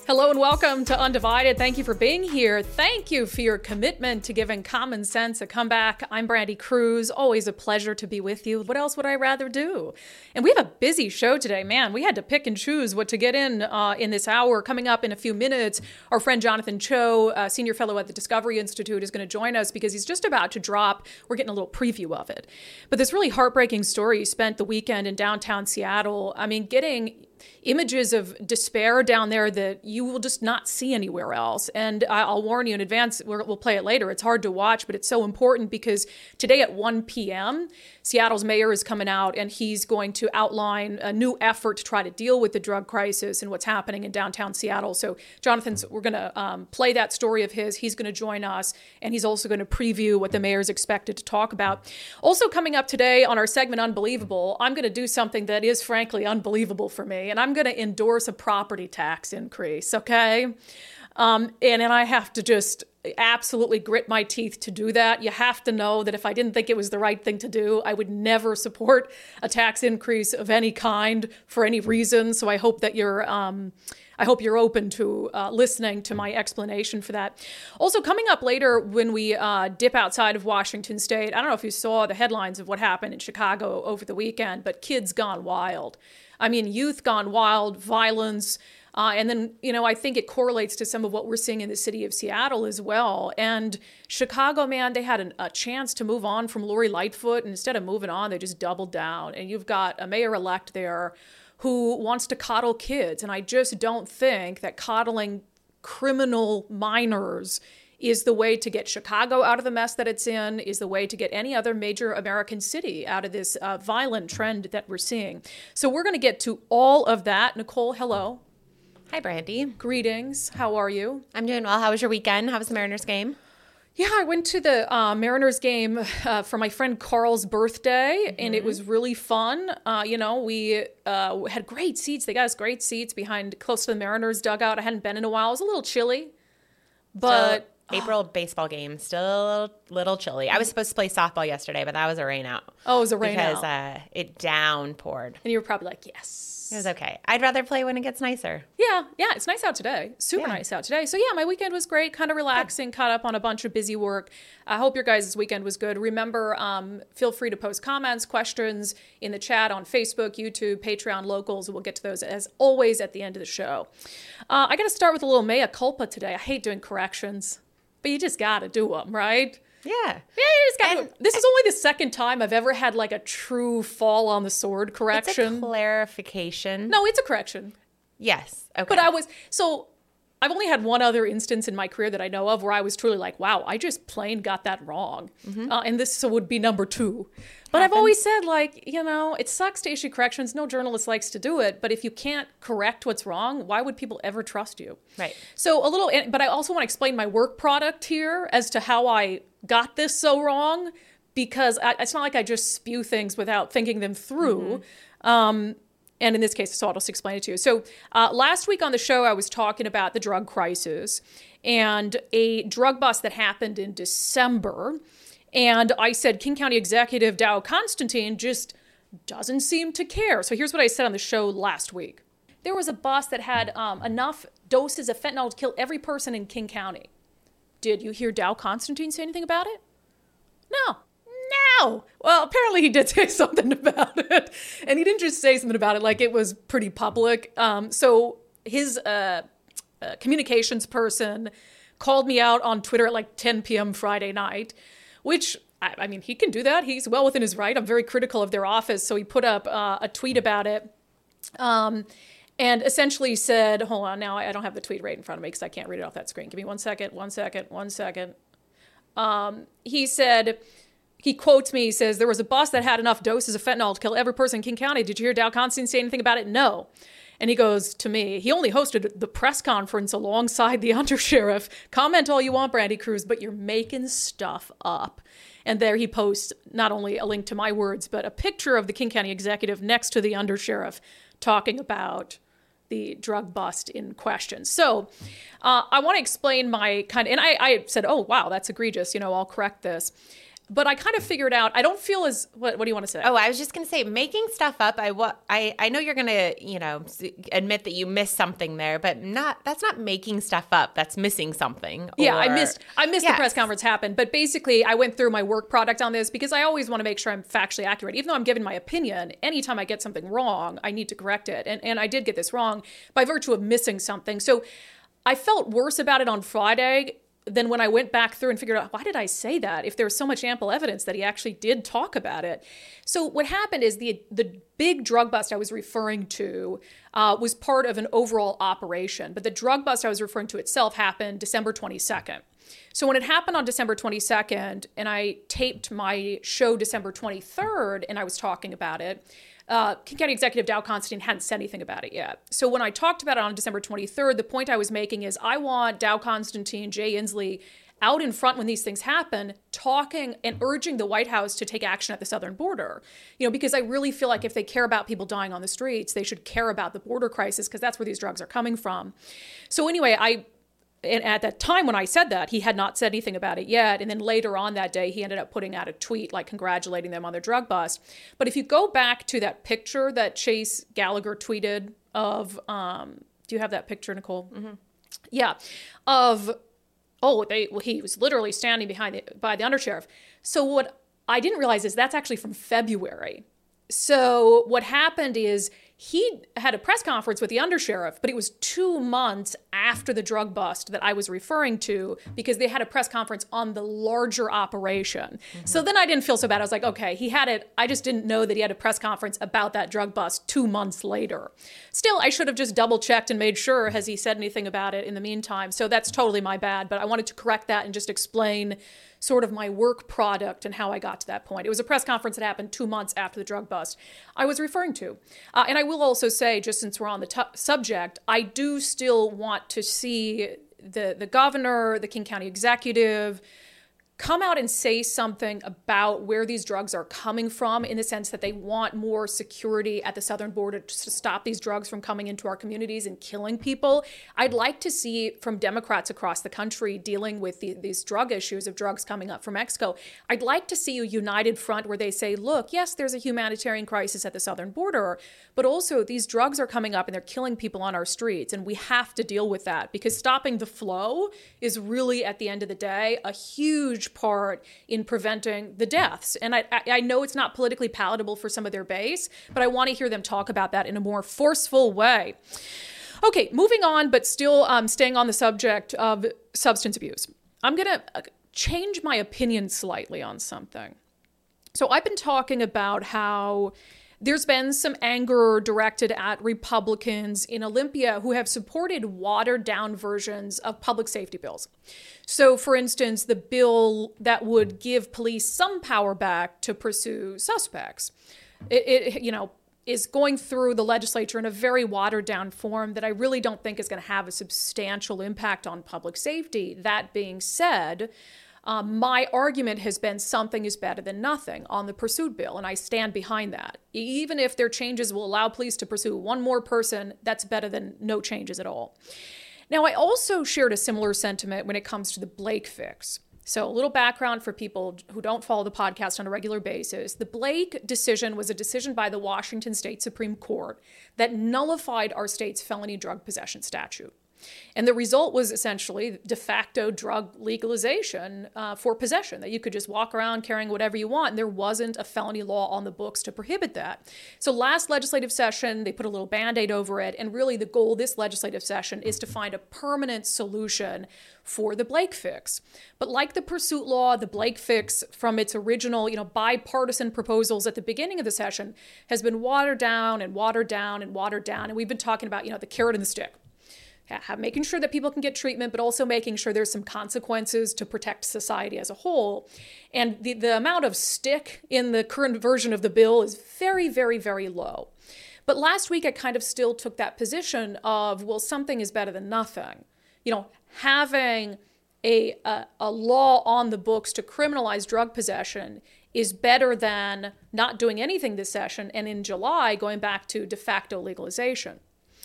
Hello and welcome to Undivided. Thank you for being here. Thank you for your commitment to giving common sense a comeback. I'm Brandy Cruz. Always a pleasure to be with you. What else would I rather do? And we have a busy show today. Man, we had to pick and choose what to get in this hour. Coming up in a few minutes, our friend Jonathan Cho, senior fellow at the Discovery Institute, is going to join us because he's just about to drop. We're getting a little preview of it. But this really heartbreaking story, he spent the weekend in downtown Seattle. I mean, getting images of despair down there that you will just not see anywhere else. And I'll warn you in advance, we'll play it later. It's hard to watch, but it's so important because today at 1 p.m., Seattle's mayor is coming out and he's going to outline a new effort to try to deal with the drug crisis and what's happening in downtown Seattle. So we're going to play that story of his. He's going to join us, and he's also going to preview what the mayor's expected to talk about. Also coming up today on our segment Unbelievable, I'm going to do something that is frankly unbelievable for me, and I'm going to endorse a property tax increase, okay? And I have to just absolutely grit my teeth to do that. You have to know that if I didn't think it was the right thing to do, I would never support a tax increase of any kind for any reason. So I hope that you're open to listening to my explanation for that. Also, coming up later when we dip outside of Washington State, I don't know if you saw the headlines of what happened in Chicago over the weekend, but kids gone wild. I mean, youth gone wild, violence. And then, I think it correlates to some of what we're seeing in the city of Seattle as well. And Chicago, man, they had a chance to move on from Lori Lightfoot. And instead of moving on, they just doubled down. And you've got a mayor-elect there who wants to coddle kids. And I just don't think that coddling criminal minors is the way to get Chicago out of the mess that it's in, is the way to get any other major American city out of this violent trend that we're seeing. So we're going to get to all of that. Nicole, hello. Hi, Brandy. Greetings. How are you? I'm doing well. How was your weekend? How was the Mariners game? Yeah, I went to the Mariners game for my friend Carl's birthday, and it was really fun. We had great seats. They got us great seats close to the Mariners dugout. I hadn't been in a while. It was a little chilly, but... April baseball game, still a little chilly. I was supposed to play softball yesterday, but that was a rain out. Oh, it was a rain out. Because it downpoured. And you were probably like, yes. It was okay. I'd rather play when it gets nicer. Yeah, it's nice out today. Super nice out today. So yeah, my weekend was great, kind of relaxing, caught up on a bunch of busy work. I hope your guys' weekend was good. Remember, feel free to post comments, questions in the chat on Facebook, YouTube, Patreon, Locals. We'll get to those as always at the end of the show. I got to start with a little mea culpa today. I hate doing corrections. But you just got to do them, right? Yeah. Yeah, you just got to. This is only the second time I've ever had like a true fall on the sword correction. It's a clarification. No, it's a correction. Yes. Okay. But I've only had one other instance in my career that I know of where I was truly like, wow, I just plain got that wrong. And this would be number 2. But I've always said, it sucks to issue corrections. No journalist likes to do it. But if you can't correct what's wrong, why would people ever trust you? Right. So but I also want to explain my work product here as to how I got this so wrong, because it's not like I just spew things without thinking them through. And in this case, so I'll just explain it to you. So last week on the show, I was talking about the drug crisis and a drug bust that happened in December. And I said King County Executive Dow Constantine just doesn't seem to care. So here's what I said on the show last week. There was a bust that had enough doses of fentanyl to kill every person in King County. Did you hear Dow Constantine say anything about it? No. Well, apparently he did say something about it. And he didn't just say something about it, like it was pretty public. So his communications person called me out on Twitter at like 10 p.m. Friday night, which, I mean, he can do that. He's well within his right. I'm very critical of their office. So he put up a tweet about it and essentially said, hold on, now I don't have the tweet right in front of me because I can't read it off that screen. Give me 1 second. He said... He quotes me, he says, there was a bus that had enough doses of fentanyl to kill every person in King County. Did you hear Dow Constantine say anything about it? No. And he goes to me, he only hosted the press conference alongside the undersheriff. Comment all you want, Brandy Cruz, but you're making stuff up. And there he posts not only a link to my words, but a picture of the King County executive next to the undersheriff talking about the drug bust in question. So I want to explain my and I said, oh, wow, that's egregious. I'll correct this. But I kind of figured out, I don't feel as, what do you want to say? Oh, I was just going to say, making stuff up, I know you're going to, admit that you missed something there, but that's not making stuff up. That's missing something. Yeah, I missed the press conference happened. But basically, I went through my work product on this because I always want to make sure I'm factually accurate. Even though I'm giving my opinion, anytime I get something wrong, I need to correct it. And I did get this wrong by virtue of missing something. So I felt worse about it on Friday than when I went back through and figured out, why did I say that if there was so much ample evidence that he actually did talk about it? So what happened is the big drug bust I was referring to was part of an overall operation. But the drug bust I was referring to itself happened December 22nd. So when it happened on December 22nd, and I taped my show December 23rd, and I was talking about it, King County Executive Dow Constantine hadn't said anything about it yet. So when I talked about it on December 23rd, the point I was making is I want Dow Constantine, Jay Inslee out in front when these things happen, talking and urging the White House to take action at the southern border. Because I really feel like if they care about people dying on the streets, they should care about the border crisis because that's where these drugs are coming from. So anyway, and at that time when I said that, he had not said anything about it yet. And then later on that day, he ended up putting out a tweet like congratulating them on their drug bust. But if you go back to that picture that Chase Gallagher tweeted of, do you have that picture, Nicole? Mm-hmm. Yeah. He was literally standing by the undersheriff. So what I didn't realize is that's actually from February. So what happened is he had a press conference with the undersheriff, but it was 2 months after the drug bust that I was referring to because they had a press conference on the larger operation. Mm-hmm. So then I didn't feel so bad. I was like, okay, he had it. I just didn't know that he had a press conference about that drug bust 2 months later. Still, I should have just double checked and made sure, has he said anything about it in the meantime? So that's totally my bad, but I wanted to correct that and just explain sort of my work product and how I got to that point. It was a press conference that happened 2 months after the drug bust I was referring to. And I will also say, just since we're on the subject, I do still want to see the governor, the King County executive, come out and say something about where these drugs are coming from in the sense that they want more security at the southern border to stop these drugs from coming into our communities and killing people. I'd like to see from Democrats across the country dealing with these drug issues of drugs coming up from Mexico. I'd like to see a united front where they say, look, yes, there's a humanitarian crisis at the southern border, but also these drugs are coming up and they're killing people on our streets. And we have to deal with that because stopping the flow is really, at the end of the day, a huge part in preventing the deaths. And I know it's not politically palatable for some of their base, but I want to hear them talk about that in a more forceful way. Okay, moving on, but still staying on the subject of substance abuse. I'm going to change my opinion slightly on something. So I've been talking about how there's been some anger directed at Republicans in Olympia who have supported watered-down versions of public safety bills. So, for instance, the bill that would give police some power back to pursue suspects, it is going through the legislature in a very watered-down form that I really don't think is going to have a substantial impact on public safety. That being said, my argument has been something is better than nothing on the pursuit bill, and I stand behind that. Even if their changes will allow police to pursue one more person, that's better than no changes at all. Now, I also shared a similar sentiment when it comes to the Blake fix. So a little background for people who don't follow the podcast on a regular basis. The Blake decision was a decision by the Washington State Supreme Court that nullified our state's felony drug possession statute. And the result was essentially de facto drug legalization for possession, that you could just walk around carrying whatever you want, and there wasn't a felony law on the books to prohibit that. So last legislative session, they put a little Band-Aid over it, and really the goal this legislative session is to find a permanent solution for the Blake fix. But like the pursuit law, the Blake fix from its original, bipartisan proposals at the beginning of the session has been watered down and watered down and watered down. And we've been talking about, the carrot and the stick. Making sure that people can get treatment, but also making sure there's some consequences to protect society as a whole. And the amount of stick in the current version of the bill is very, very, very low. But last week, I kind of still took that position of, well, something is better than nothing. Having a law on the books to criminalize drug possession is better than not doing anything this session, and in July, going back to de facto legalization.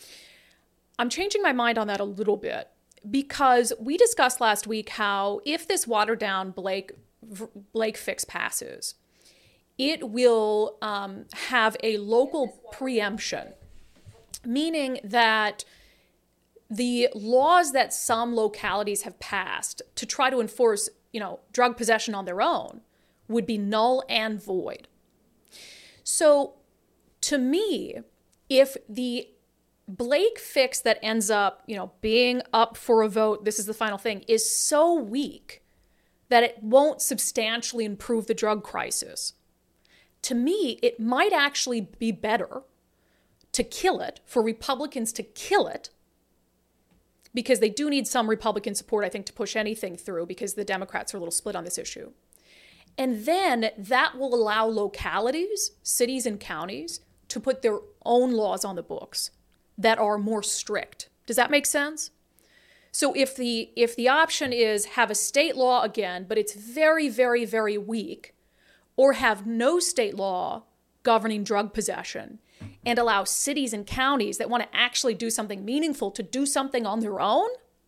I'm changing my mind on that a little bit because we discussed last week how if this watered down Blake Blake fix passes, it will have a local preemption, meaning that the laws that some localities have passed to try to enforce, drug possession on their own would be null and void. So to me, if the Blake fix that ends up, being up for a vote, this is the final thing, is so weak that it won't substantially improve the drug crisis, to me, it might actually be better to kill it, for Republicans to kill it, because they do need some Republican support, I think, to push anything through, because the Democrats are a little split on this issue. And then that will allow localities, cities and counties, to put their own laws on the books that are more strict. Does that make sense? So if the option is have a state law again, but it's very, very, very weak, or have no state law governing drug possession, and allow cities and counties that want to actually do something meaningful to do something on their own,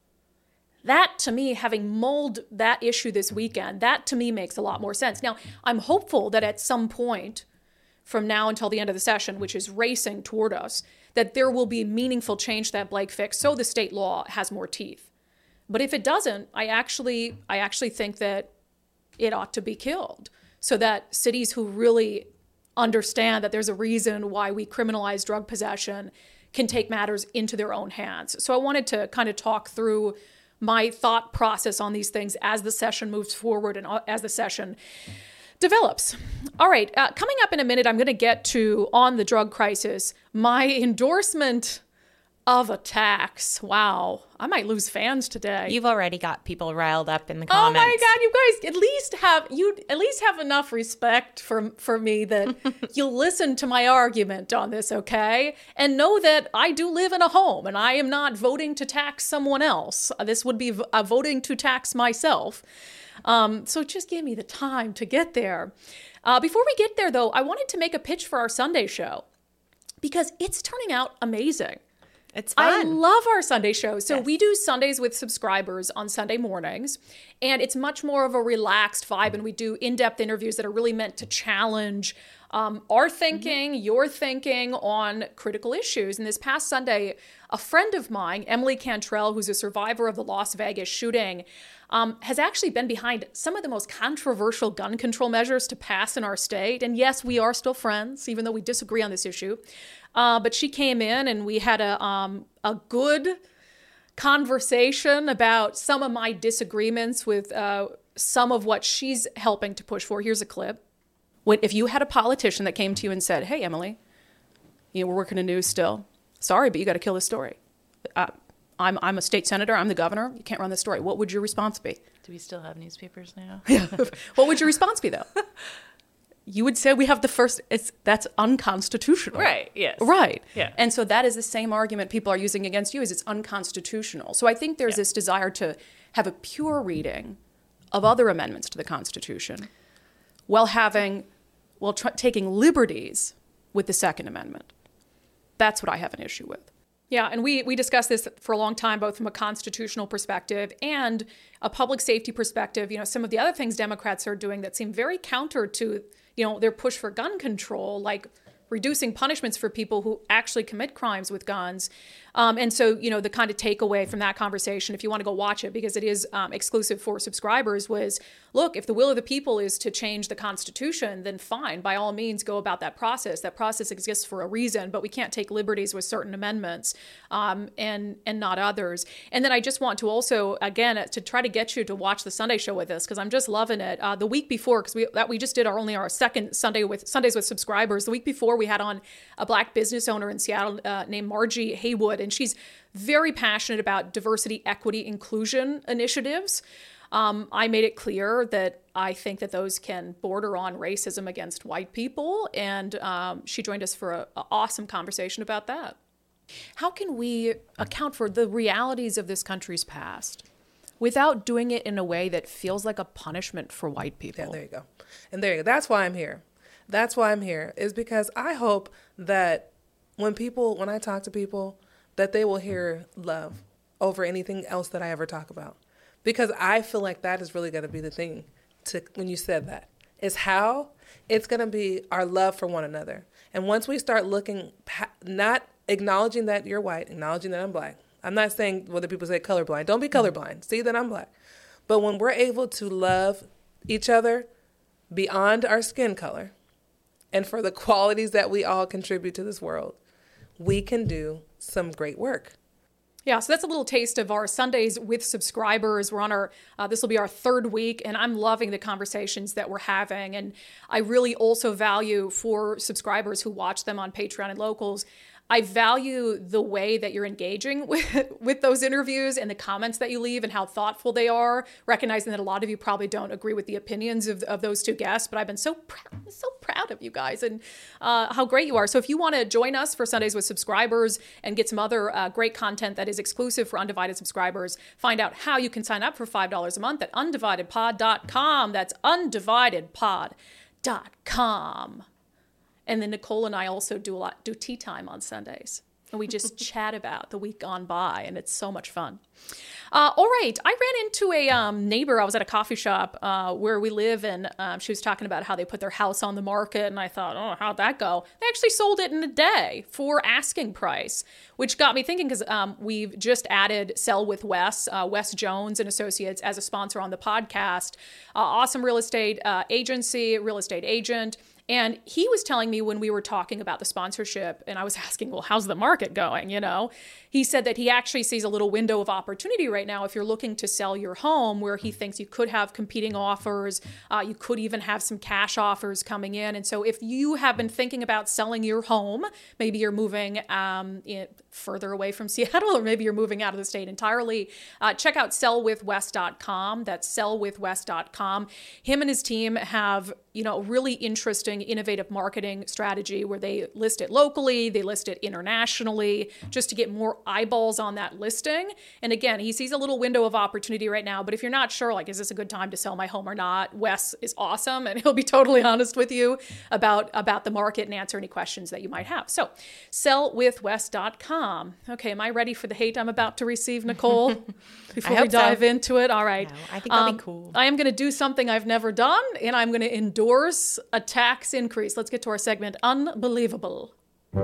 that to me, having mulled that issue this weekend, that to me makes a lot more sense. Now, I'm hopeful that at some point from now until the end of the session, which is racing toward us, that there will be meaningful change to that Blake fix so the state law has more teeth. But if it doesn't, I actually think that it ought to be killed, so that cities who really understand that there's a reason why we criminalize drug possession can take matters into their own hands. So I wanted to kind of talk through my thought process on these things as the session moves forward and as the session develops. All right, coming up in a minute, I'm going to get to, on the drug crisis, my endorsement of a tax. Wow, I might lose fans today. You've already got people riled up in the comments. Oh my God, you guys at least have enough respect for me that you'll listen to my argument on this, okay? And know that I do live in a home and I am not voting to tax someone else. This would be voting to tax myself. So just give me the time to get there. Before we get there, though, I wanted to make a pitch for our Sunday show because it's turning out amazing. It's fun. I love our Sunday show. So Yes. we do Sundays with subscribers on Sunday mornings, and it's much more of a relaxed vibe, and we do in-depth interviews that are really meant to challenge our thinking, your thinking on critical issues. And this past Sunday, a friend of mine, Emily Cantrell, who's a survivor of the Las Vegas shooting, has actually been behind some of the most controversial gun control measures to pass in our state. And yes, we are still friends, even though we disagree on this issue. But she came in and we had a good conversation about some of my disagreements with some of what she's helping to push for. Here's a clip. If you had a politician that came to you and said, "Hey, Emily, we're working in news still. Sorry, but you got to kill this story. I'm a state senator. I'm the governor. You can't run this story." What would your response be? Do we still have newspapers now? Yeah. What would your response be, though? You would say we have the first, that's unconstitutional. Right, yes. Right. Yeah. And so that is the same argument people are using against you, is it's unconstitutional. So I think there's this desire to have a pure reading of other amendments to the Constitution while taking liberties with the Second Amendment. That's what I have an issue with. Yeah, and we discussed this for a long time, both from a constitutional perspective and a public safety perspective. Some of the other things Democrats are doing that seem very counter to, their push for gun control, like reducing punishments for people who actually commit crimes with guns. And so, the kind of takeaway from that conversation, if you want to go watch it, because it is exclusive for subscribers, was, look, if the will of the people is to change the Constitution, then fine, by all means, go about that process. That process exists for a reason, but we can't take liberties with certain amendments and not others. And then I just want to also, again, to try to get you to watch the Sunday show with us, because I'm just loving it. The week before, because we just did our second Sundays with subscribers. The week before, we had on a Black business owner in Seattle named Margie Haywood, and she's very passionate about diversity, equity, inclusion initiatives. I made it clear that I think that those can border on racism against white people, and she joined us for an awesome conversation about that. How can we account for the realities of this country's past without doing it in a way that feels like a punishment for white people? Yeah, there you go. And there you go. That's why I'm here. That's why I'm here, is because I hope that when I talk to people, that they will hear love over anything else that I ever talk about. Because I feel like that is really going to be the thing to when you said that. Is how it's going to be our love for one another. And once we start looking, not acknowledging that you're white, acknowledging that I'm black. I'm not saying whether people say colorblind. Don't be colorblind. See that I'm black. But when we're able to love each other beyond our skin color and for the qualities that we all contribute to this world, we can do some great work. Yeah, so that's a little taste of our Sundays with subscribers. We're on our, this will be our third week, and I'm loving the conversations that we're having. And I really also value for subscribers who watch them on Patreon and Locals, I value the way that you're engaging with those interviews and the comments that you leave and how thoughtful they are, recognizing that a lot of you probably don't agree with the opinions of those two guests, but I've been so proud of you guys and how great you are. So if you want to join us for Sundays with subscribers and get some other great content that is exclusive for Undivided subscribers, find out how you can sign up for $5 a month at undividedpod.com. That's undividedpod.com. And then Nicole and I also do tea time on Sundays. And we just chat about the week gone by, and it's so much fun. All right. I ran into a neighbor. I was at a coffee shop where we live, and she was talking about how they put their house on the market. And I thought, oh, how'd that go? They actually sold it in a day for asking price, which got me thinking because we've just added Sell with Wes, Wes Jones and Associates as a sponsor on the podcast. Awesome real estate agency, real estate agent. And he was telling me when we were talking about the sponsorship, and I was asking, well, how's the market going? You know, he said that he actually sees a little window of opportunity right now if you're looking to sell your home, where he thinks you could have competing offers. You could even have some cash offers coming in. And so if you have been thinking about selling your home, maybe you're moving further away from Seattle, or maybe you're moving out of the state entirely, check out sellwithwes.com. That's sellwithwes.com. Him and his team have, you know, really interesting, innovative marketing strategy where they list it locally, they list it internationally, just to get more eyeballs on that listing. And again, he sees a little window of opportunity right now, but if you're not sure, like, is this a good time to sell my home or not? Wes is awesome, and he'll be totally honest with you about the market and answer any questions that you might have. So, sellwithwes.com. Okay, am I ready for the hate I'm about to receive, Nicole? Before we dive into it? All right. No, I think that'll be cool. I am going to do something I've never done, and I'm going to endorse a tax increase. Let's get to our segment, Unbelievable.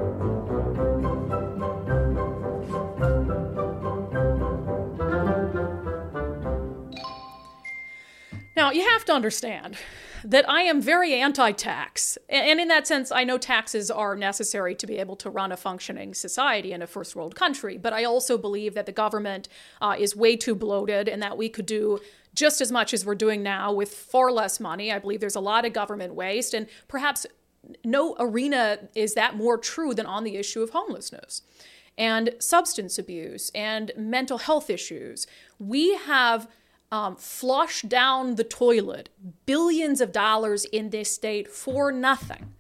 Now, you have to understand that I am very anti-tax. And in that sense, I know taxes are necessary to be able to run a functioning society in a first world country. But I also believe that the government is way too bloated and that we could do just as much as we're doing now with far less money. I believe there's a lot of government waste, and perhaps no arena is that more true than on the issue of homelessness and substance abuse and mental health issues. We have flush down the toilet billions of dollars in this state for nothing,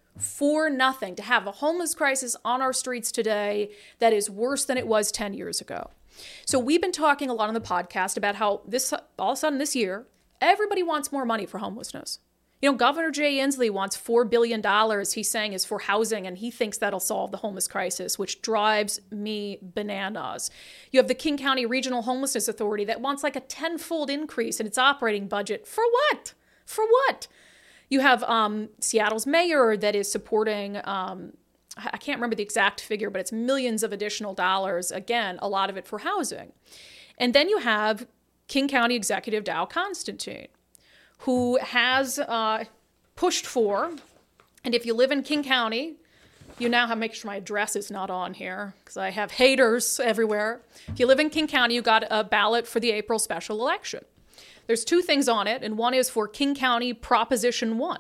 to have a homeless crisis on our streets today that is worse than it was 10 years ago. So we've been talking a lot on the podcast about how this, all of a sudden this year, everybody wants more money for homelessness. You know, Governor Jay Inslee wants $4 billion, he's saying, is for housing, and he thinks that'll solve the homeless crisis, which drives me bananas. You have the King County Regional Homelessness Authority that wants like a 10-fold increase in its operating budget. For what? For what? You have Seattle's mayor that is supporting, I can't remember the exact figure, but it's millions of additional dollars. Again, a lot of it for housing. And then you have King County Executive Dow Constantine, who has pushed for, and if you live in King County, you now have to make sure my address is not on here because I have haters everywhere. If you live in King County, you got a ballot for the April special election. There's two things on it, and one is for King County Proposition 1.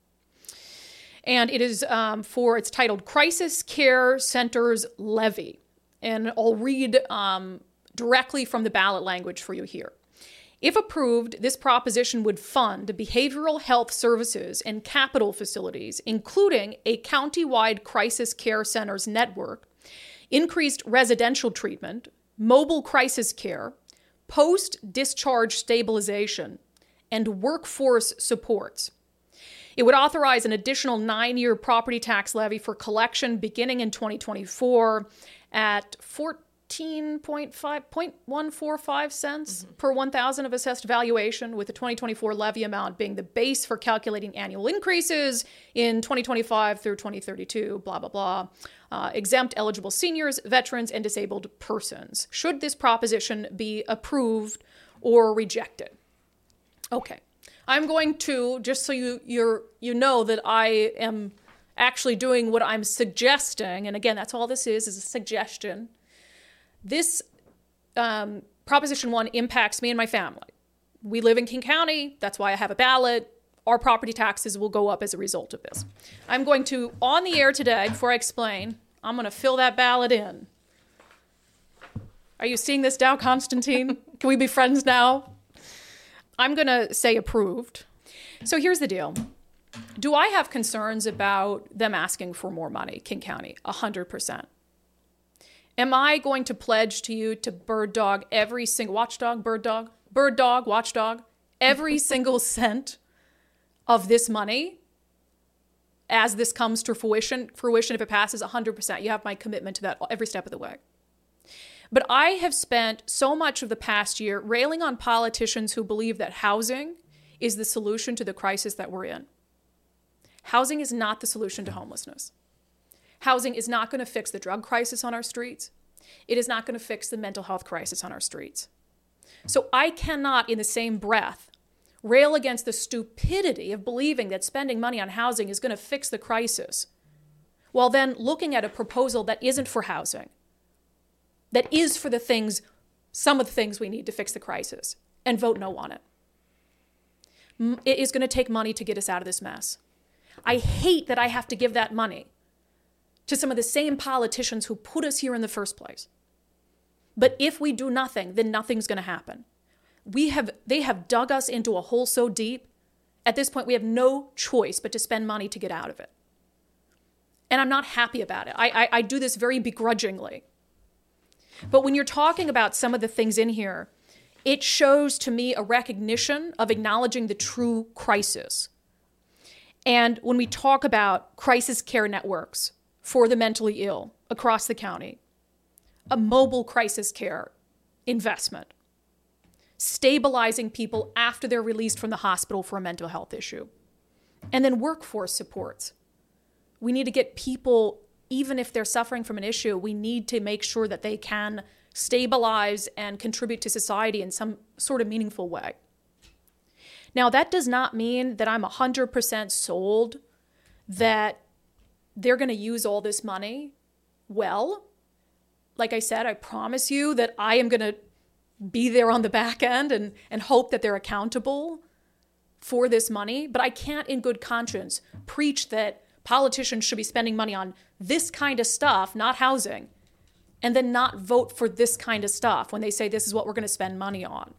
And it is it's titled Crisis Care Centers Levy. And I'll read directly from the ballot language for you here. If approved, this proposition would fund behavioral health services and capital facilities, including a county-wide crisis care centers network, increased residential treatment, mobile crisis care, post-discharge stabilization, and workforce supports. It would authorize an additional 9-year property tax levy for collection beginning in 2024 at 0.145 cents per 1,000 of assessed valuation, with the 2024 levy amount being the base for calculating annual increases in 2025 through 2032, blah, blah, blah. Exempt eligible seniors, veterans, and disabled persons. Should this proposition be approved or rejected? Okay. I'm going to, just so you know that I am actually doing what I'm suggesting, and again, that's all this is a suggestion. This Proposition 1 impacts me and my family. We live in King County. That's why I have a ballot. Our property taxes will go up as a result of this. I'm going to, on the air today, before I explain, I'm going to fill that ballot in. Are you seeing this now, Constantine? Can we be friends now? I'm going to say approved. So here's the deal. Do I have concerns about them asking for more money, King County? 100%. Am I going to pledge to you to bird dog every single, watchdog, bird dog, watchdog, every single cent of this money as this comes to fruition if it passes? 100%. You have my commitment to that every step of the way. But I have spent so much of the past year railing on politicians who believe that housing is the solution to the crisis that we're in. Housing is not the solution to homelessness. Housing is not going to fix the drug crisis on our streets. It is not going to fix the mental health crisis on our streets. So I cannot, in the same breath, rail against the stupidity of believing that spending money on housing is going to fix the crisis, while then looking at a proposal that isn't for housing, that is for the things, some of the things we need to fix the crisis, and vote no on it. It is going to take money to get us out of this mess. I hate that I have to give that money to some of the same politicians who put us here in the first place. But if we do nothing, then nothing's going to happen. They have dug us into a hole so deep. At this point, we have no choice but to spend money to get out of it. And I'm not happy about it. I do this very begrudgingly. But when you're talking about some of the things in here, it shows to me a recognition of acknowledging the true crisis. And when we talk about crisis care networks for the mentally ill across the county, a mobile crisis care investment, stabilizing people after they're released from the hospital for a mental health issue, and then workforce supports. We need to get people, even if they're suffering from an issue, we need to make sure that they can stabilize and contribute to society in some sort of meaningful way. Now, that does not mean that I'm 100% sold that they're going to use all this money well. Like I said, I promise you that I am going to be there on the back end and hope that they're accountable for this money. But I can't in good conscience preach that politicians should be spending money on this kind of stuff, not housing, and then not vote for this kind of stuff when they say this is what we're going to spend money on.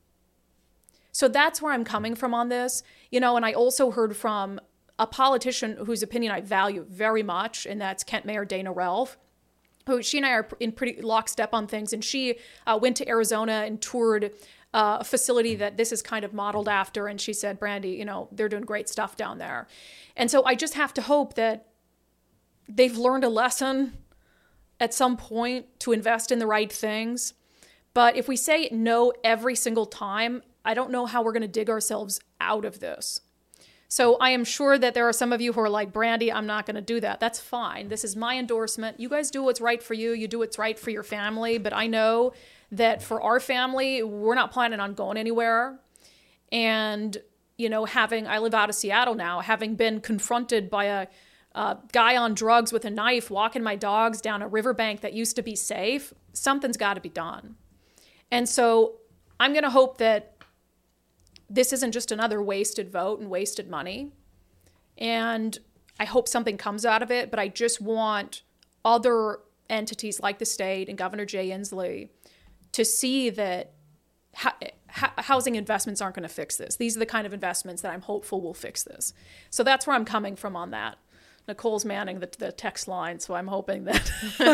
So that's where I'm coming from on this. And I also heard from a politician whose opinion I value very much, and that's Kent Mayor Dana Relf, who she and I are in pretty lockstep on things. And she went to Arizona and toured a facility that this is kind of modeled after. And she said, Brandy, they're doing great stuff down there. And so I just have to hope that they've learned a lesson at some point to invest in the right things. But if we say no every single time, I don't know how we're going to dig ourselves out of this. So I am sure that there are some of you who are like, Brandy, I'm not going to do that. That's fine. This is my endorsement. You guys do what's right for you. You do what's right for your family. But I know that for our family, we're not planning on going anywhere. And, I live out of Seattle now, having been confronted by a guy on drugs with a knife walking my dogs down a riverbank that used to be safe, something's got to be done. And so I'm going to hope that this isn't just another wasted vote and wasted money. And I hope something comes out of it, but I just want other entities like the state and Governor Jay Inslee to see that housing investments aren't going to fix this. These are the kind of investments that I'm hopeful will fix this. So that's where I'm coming from on that. Nicole's manning the text line, so I'm hoping that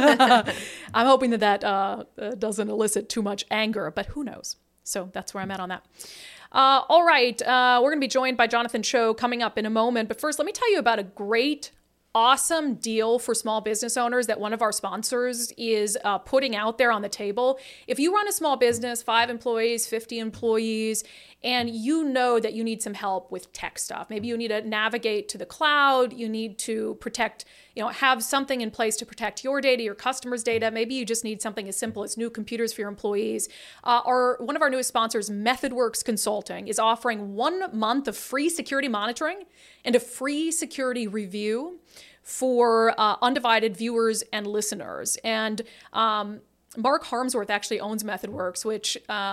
that doesn't elicit too much anger, but who knows? So that's where I'm at on that. All right, we're going to be joined by Jonathan Cho coming up in a moment. But first, let me tell you about a great awesome deal for small business owners that one of our sponsors is putting out there on the table. If you run a small business, 5 employees, 50 employees, and you know that you need some help with tech stuff, maybe you need to navigate to the cloud, you need to protect, have something in place to protect your data, your customers' data. Maybe you just need something as simple as new computers for your employees. One of our newest sponsors, MethodWorks Consulting, is offering 1 month of free security monitoring and a free security review for Undivided viewers and listeners. And Mark Harmsworth actually owns MethodWorks, which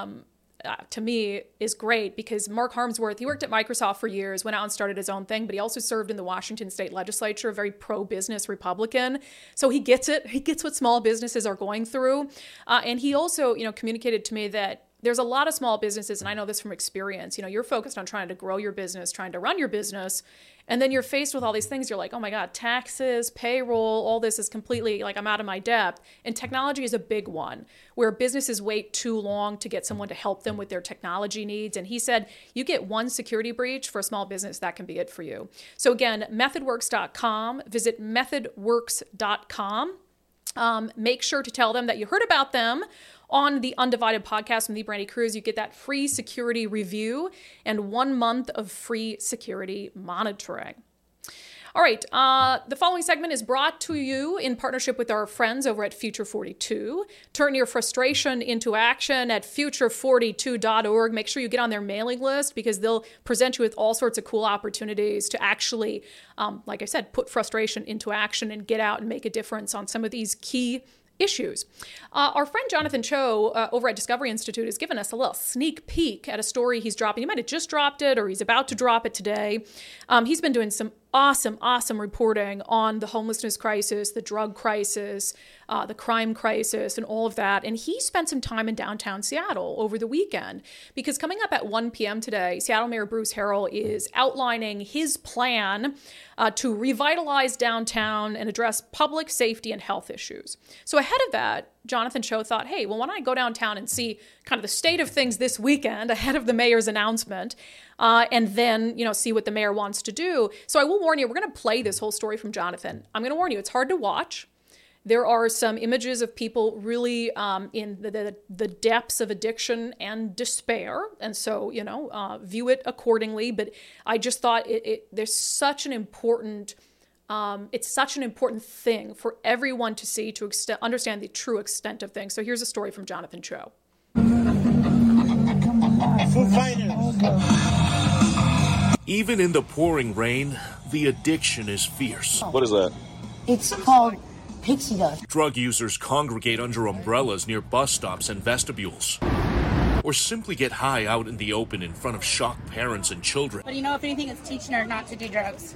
to me is great because Mark Harmsworth, he worked at Microsoft for years, went out and started his own thing, but he also served in the Washington State Legislature, a very pro-business Republican. So he gets it. He gets what small businesses are going through. And he also, communicated to me that there's a lot of small businesses, and I know this from experience, you're focused on trying to grow your business, trying to run your business, and then you're faced with all these things. You're like, oh my God, taxes, payroll, all this is completely like I'm out of my depth. And technology is a big one where businesses wait too long to get someone to help them with their technology needs. And he said, you get one security breach for a small business, that can be it for you. So again, methodworks.com, visit methodworks.com. Make sure to tell them that you heard about them on the Undivided podcast from the Brandy Cruz. You get that free security review and 1 month of free security monitoring. All right, the following segment is brought to you in partnership with our friends over at Future 42. Turn your frustration into action at future42.org. Make sure you get on their mailing list because they'll present you with all sorts of cool opportunities to actually, like I said, put frustration into action and get out and make a difference on some of these key issues. Our friend Jonathan Cho over at Discovery Institute has given us a little sneak peek at a story he's dropping. He might have just dropped it or he's about to drop it today. He's been doing some awesome reporting on the homelessness crisis, the drug crisis, the crime crisis, and all of that. And he spent some time in downtown Seattle over the weekend because coming up at 1 p.m. today, Seattle Mayor Bruce Harrell is outlining his plan to revitalize downtown and address public safety and health issues. So ahead of that, Jonathan Cho thought, hey, well, why don't I go downtown and see kind of the state of things this weekend ahead of the mayor's announcement, and then, see what the mayor wants to do. So I will warn you, we're going to play this whole story from Jonathan. I'm going to warn you, it's hard to watch. There are some images of people really in the depths of addiction and despair. And so, view it accordingly. But I just thought there's such an important it's such an important thing for everyone to see, to understand the true extent of things. So here's a story from Jonathan Cho. Even in the pouring rain, the addiction is fierce. What is that? It's called pixie dust. Drug users congregate under umbrellas near bus stops and vestibules, or simply get high out in the open in front of shocked parents and children. But if anything, it's teaching her not to do drugs.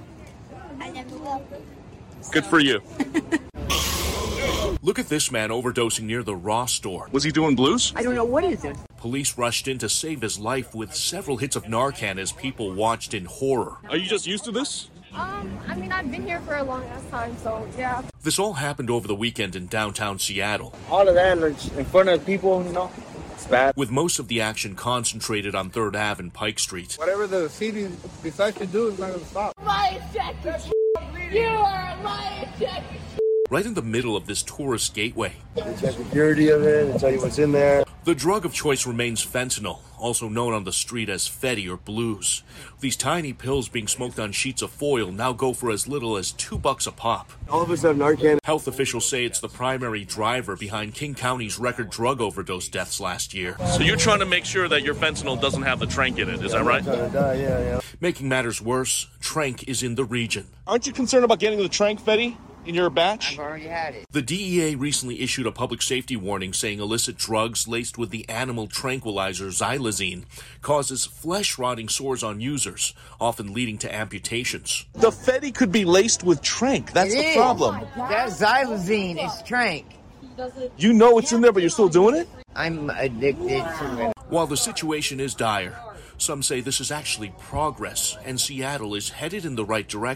Good for you. Look at this man overdosing near the Ross store. Was he doing blues? I don't know what is it. Police rushed in to save his life with several hits of Narcan as people watched in horror. Are you just used to this? I've been here for a long ass time, so yeah. This all happened over the weekend in downtown Seattle. All of that in front of people, it's bad. With most of the action concentrated on 3rd Ave and Pike Street. Whatever the city decides to do is not going to stop. Lion jacket, you are a lion jacket. Right in the middle of this tourist gateway. They check the purity of it and tell you what's in there. The drug of choice remains fentanyl, also known on the street as Fetty or blues. These tiny pills being smoked on sheets of foil now go for as little as $2 a pop. All of us have Narcan. Health officials say it's the primary driver behind King County's record drug overdose deaths last year. So you're trying to make sure that your fentanyl doesn't have the trank in it, is that right? Yeah. Making matters worse, trank is in the region. Aren't you concerned about getting the trank, Fetty, in your batch? I've already had it. The DEA recently issued a public safety warning saying illicit drugs laced with the animal tranquilizer xylazine causes flesh-rotting sores on users, often leading to amputations. The Fetty could be laced with trank. That's the problem. That's xylazine. It's trank. You know it's in there, but you're still doing it? I'm addicted to it. While the situation is dire, some say this is actually progress, and Seattle is headed in the right direction.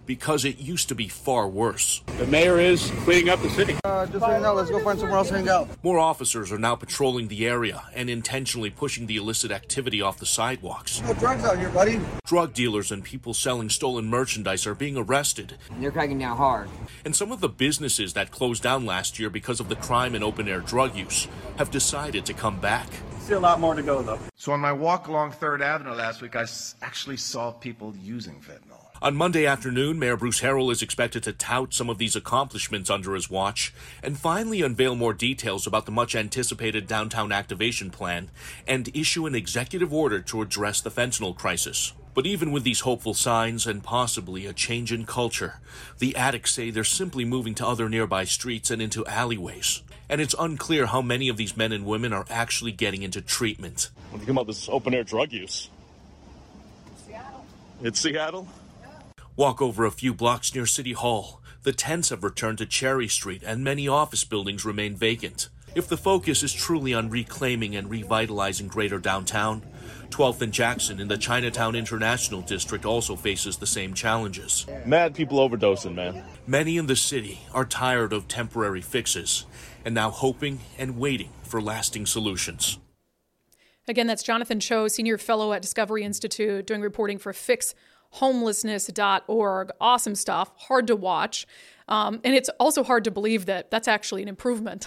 because it used to be far worse. The mayor is cleaning up the city. Just hang out. Let's go find somewhere else to hang out. More officers are now patrolling the area and intentionally pushing the illicit activity off the sidewalks. No drugs out here, buddy. Drug dealers and people selling stolen merchandise are being arrested. They're cracking down hard. And some of the businesses that closed down last year because of the crime and open-air drug use have decided to come back. Still a lot more to go, though. So on my walk along 3rd Avenue last week, I actually saw people using fentanyl. On Monday afternoon, Mayor Bruce Harrell is expected to tout some of these accomplishments under his watch and finally unveil more details about the much-anticipated downtown activation plan and issue an executive order to address the fentanyl crisis. But even with these hopeful signs and possibly a change in culture, the addicts say they're simply moving to other nearby streets and into alleyways. And it's unclear how many of these men and women are actually getting into treatment. What do you think about this open-air drug use? Seattle. It's Seattle? Walk over a few blocks near City Hall. The tents have returned to Cherry Street and many office buildings remain vacant. If the focus is truly on reclaiming and revitalizing greater downtown, 12th and Jackson in the Chinatown International District also faces the same challenges. Mad people overdosing, man. Many in the city are tired of temporary fixes and now hoping and waiting for lasting solutions. Again, that's Jonathan Cho, Senior Fellow at Discovery Institute, doing reporting for FixHomelessness.org. Awesome stuff, hard to watch. And it's also hard to believe that that's actually an improvement.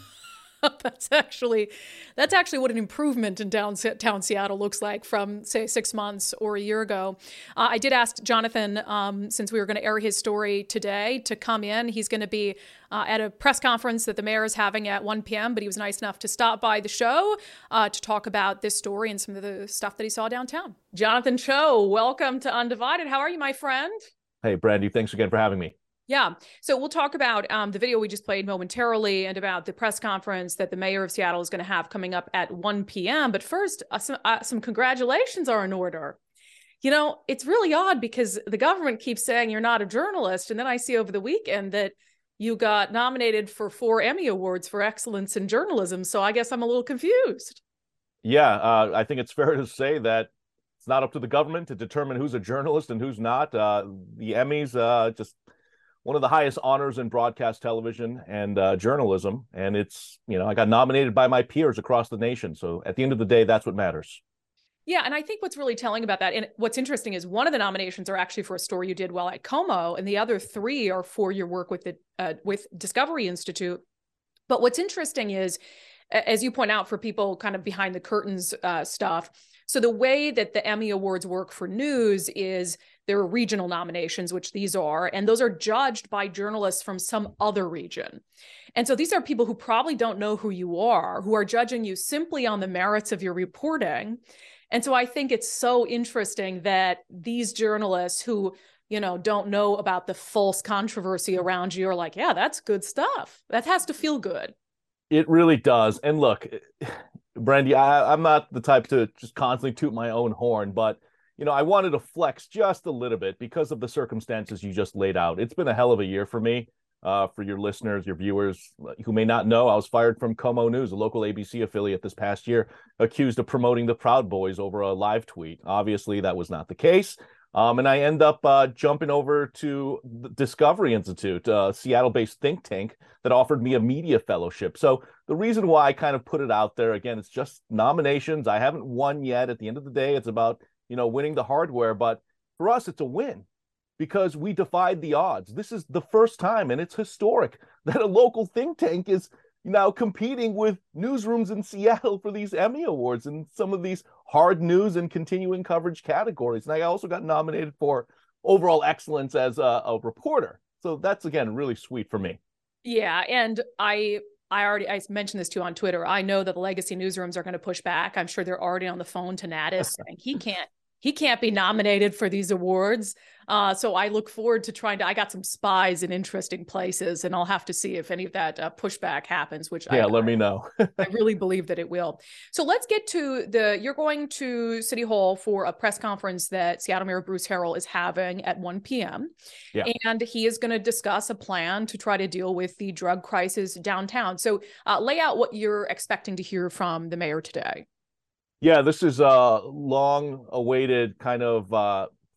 That's actually what an improvement in downtown Seattle looks like from, say, 6 months or a year ago. I did ask Jonathan, since we were going to air his story today, to come in. He's going to be at a press conference that the mayor is having at 1 p.m., but he was nice enough to stop by the show to talk about this story and some of the stuff that he saw downtown. Jonathan Cho, welcome to Undivided. How are you, my friend? Hey, Brandy, thanks again for having me. Yeah. So we'll talk about the video we just played momentarily and about the press conference that the mayor of Seattle is going to have coming up at 1 p.m. But first, some congratulations are in order. You know, it's really odd because the government keeps saying you're not a journalist. And then I see over the weekend that you got nominated for 4 Emmy Awards for excellence in journalism. So I guess I'm a little confused. Yeah, I think it's fair to say that it's not up to the government to determine who's a journalist and who's not. The Emmys, just one of the highest honors in broadcast television and journalism. And it's, you know, I got nominated by my peers across the nation. So at the end of the day, that's what matters. Yeah. And I think what's really telling about that, and what's interesting is one of the nominations are actually for a story you did while at Como, and the other 3 are for your work with with Discovery Institute. But what's interesting is, as you point out, for people kind of behind the curtains stuff, so the way that the Emmy Awards work for news is there are regional nominations, which these are, and those are judged by journalists from some other region. And so these are people who probably don't know who you are, who are judging you simply on the merits of your reporting. And so I think it's so interesting that these journalists who, you know, don't know about the false controversy around you are like, yeah, that's good stuff. That has to feel good. It really does. And look, Brandy, I'm not the type to just constantly toot my own horn, but, you know, I wanted to flex just a little bit because of the circumstances you just laid out. It's been a hell of a year for me. For your listeners, your viewers who may not know, I was fired from Como News, a local ABC affiliate this past year, accused of promoting the Proud Boys over a live tweet. Obviously, that was not the case. And I end up jumping over to the Discovery Institute, a Seattle-based think tank that offered me a media fellowship. So the reason why I kind of put it out there, again, it's just nominations. I haven't won yet. At the end of the day, it's about, you know, winning the hardware. But for us, it's a win because we defied the odds. This is the first time, and it's historic, that a local think tank is now competing with newsrooms in Seattle for these Emmy Awards and some of these hard news and continuing coverage categories. And I also got nominated for overall excellence as a reporter. So that's, again, really sweet for me. Yeah. And I mentioned this too on Twitter. I know that the legacy newsrooms are going to push back. I'm sure they're already on the phone to Natis saying he can't be nominated for these awards. So I look forward to I got some spies in interesting places, and I'll have to see if any of that pushback happens, which let me know. I really believe that it will. So let's get to you're going to City Hall for a press conference that Seattle Mayor Bruce Harrell is having at 1 p.m. Yeah. And he is going to discuss a plan to try to deal with the drug crisis downtown. So lay out what you're expecting to hear from the mayor today. Yeah, this is a long-awaited kind of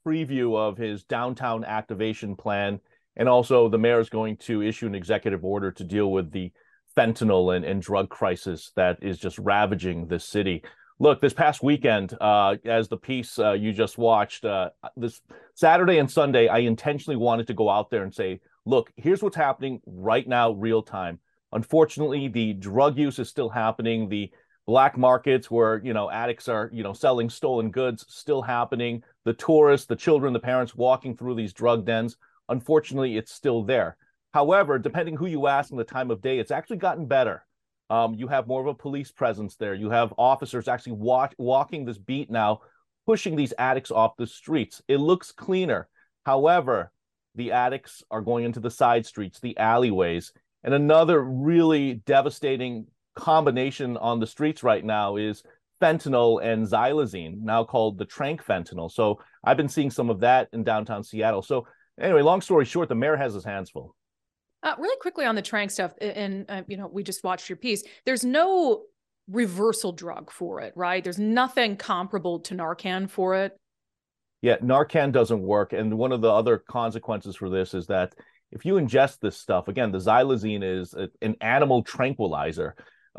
preview of his downtown activation plan. And also the mayor is going to issue an executive order to deal with the fentanyl and drug crisis that is just ravaging this city. Look, this past weekend, as the piece you just watched, this Saturday and Sunday, I intentionally wanted to go out there and say, look, here's what's happening right now, real time. Unfortunately, the drug use is still happening. The black markets where, addicts are, selling stolen goods still happening. The tourists, the children, the parents walking through these drug dens, unfortunately, it's still there. However, depending who you ask and the time of day, it's actually gotten better. You have more of a police presence there. You have officers actually walking this beat now, pushing these addicts off the streets. It looks cleaner. However, the addicts are going into the side streets, the alleyways. And another really devastating combination on the streets right now is fentanyl and xylazine, now called the tranq fentanyl. So I've been seeing some of that in downtown Seattle. So anyway, long story short, the mayor has his hands full. Really quickly on the tranq stuff, and we just watched your piece. There's no reversal drug for it, right? There's nothing comparable to Narcan for it. Yeah, Narcan doesn't work. And one of the other consequences for this is that if you ingest this stuff, again, the xylazine is an animal tranquilizer.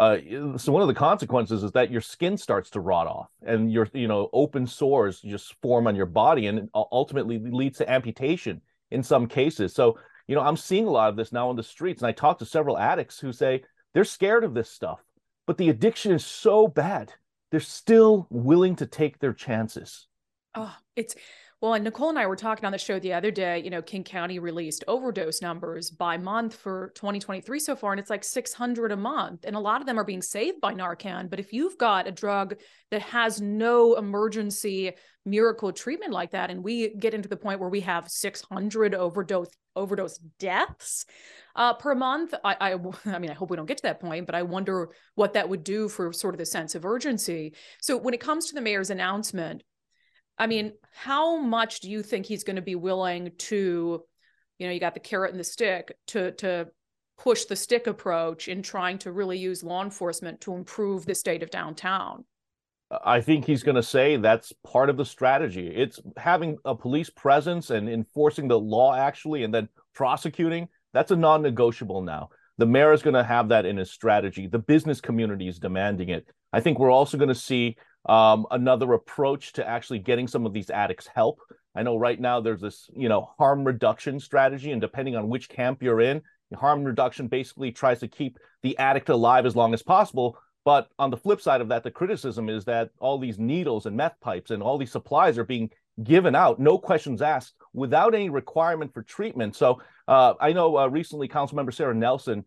So one of the consequences is that your skin starts to rot off and your, open sores just form on your body and ultimately leads to amputation in some cases. So, I'm seeing a lot of this now on the streets, and I talked to several addicts who say they're scared of this stuff, but the addiction is so bad, they're still willing to take their chances. Oh, well, and Nicole and I were talking on the show the other day, King County released overdose numbers by month for 2023 so far, and it's like 600 a month. And a lot of them are being saved by Narcan. But if you've got a drug that has no emergency miracle treatment like that, and we get into the point where we have 600 overdose deaths per month, I mean, I hope we don't get to that point, but I wonder what that would do for sort of the sense of urgency. So when it comes to the mayor's announcement, I mean, how much do you think he's going to be willing to, you got the carrot and the stick to push the stick approach in trying to really use law enforcement to improve the state of downtown? I think he's going to say that's part of the strategy. It's having a police presence and enforcing the law actually, and then prosecuting. That's a non-negotiable now. The mayor is going to have that in his strategy. The business community is demanding it. I think we're also going to see another approach to actually getting some of these addicts help. I know right now there's this, harm reduction strategy, and depending on which camp you're in, harm reduction basically tries to keep the addict alive as long as possible. But on the flip side of that, the criticism is that all these needles and meth pipes and all these supplies are being given out, no questions asked, without any requirement for treatment. So I know recently Councilmember Sarah Nelson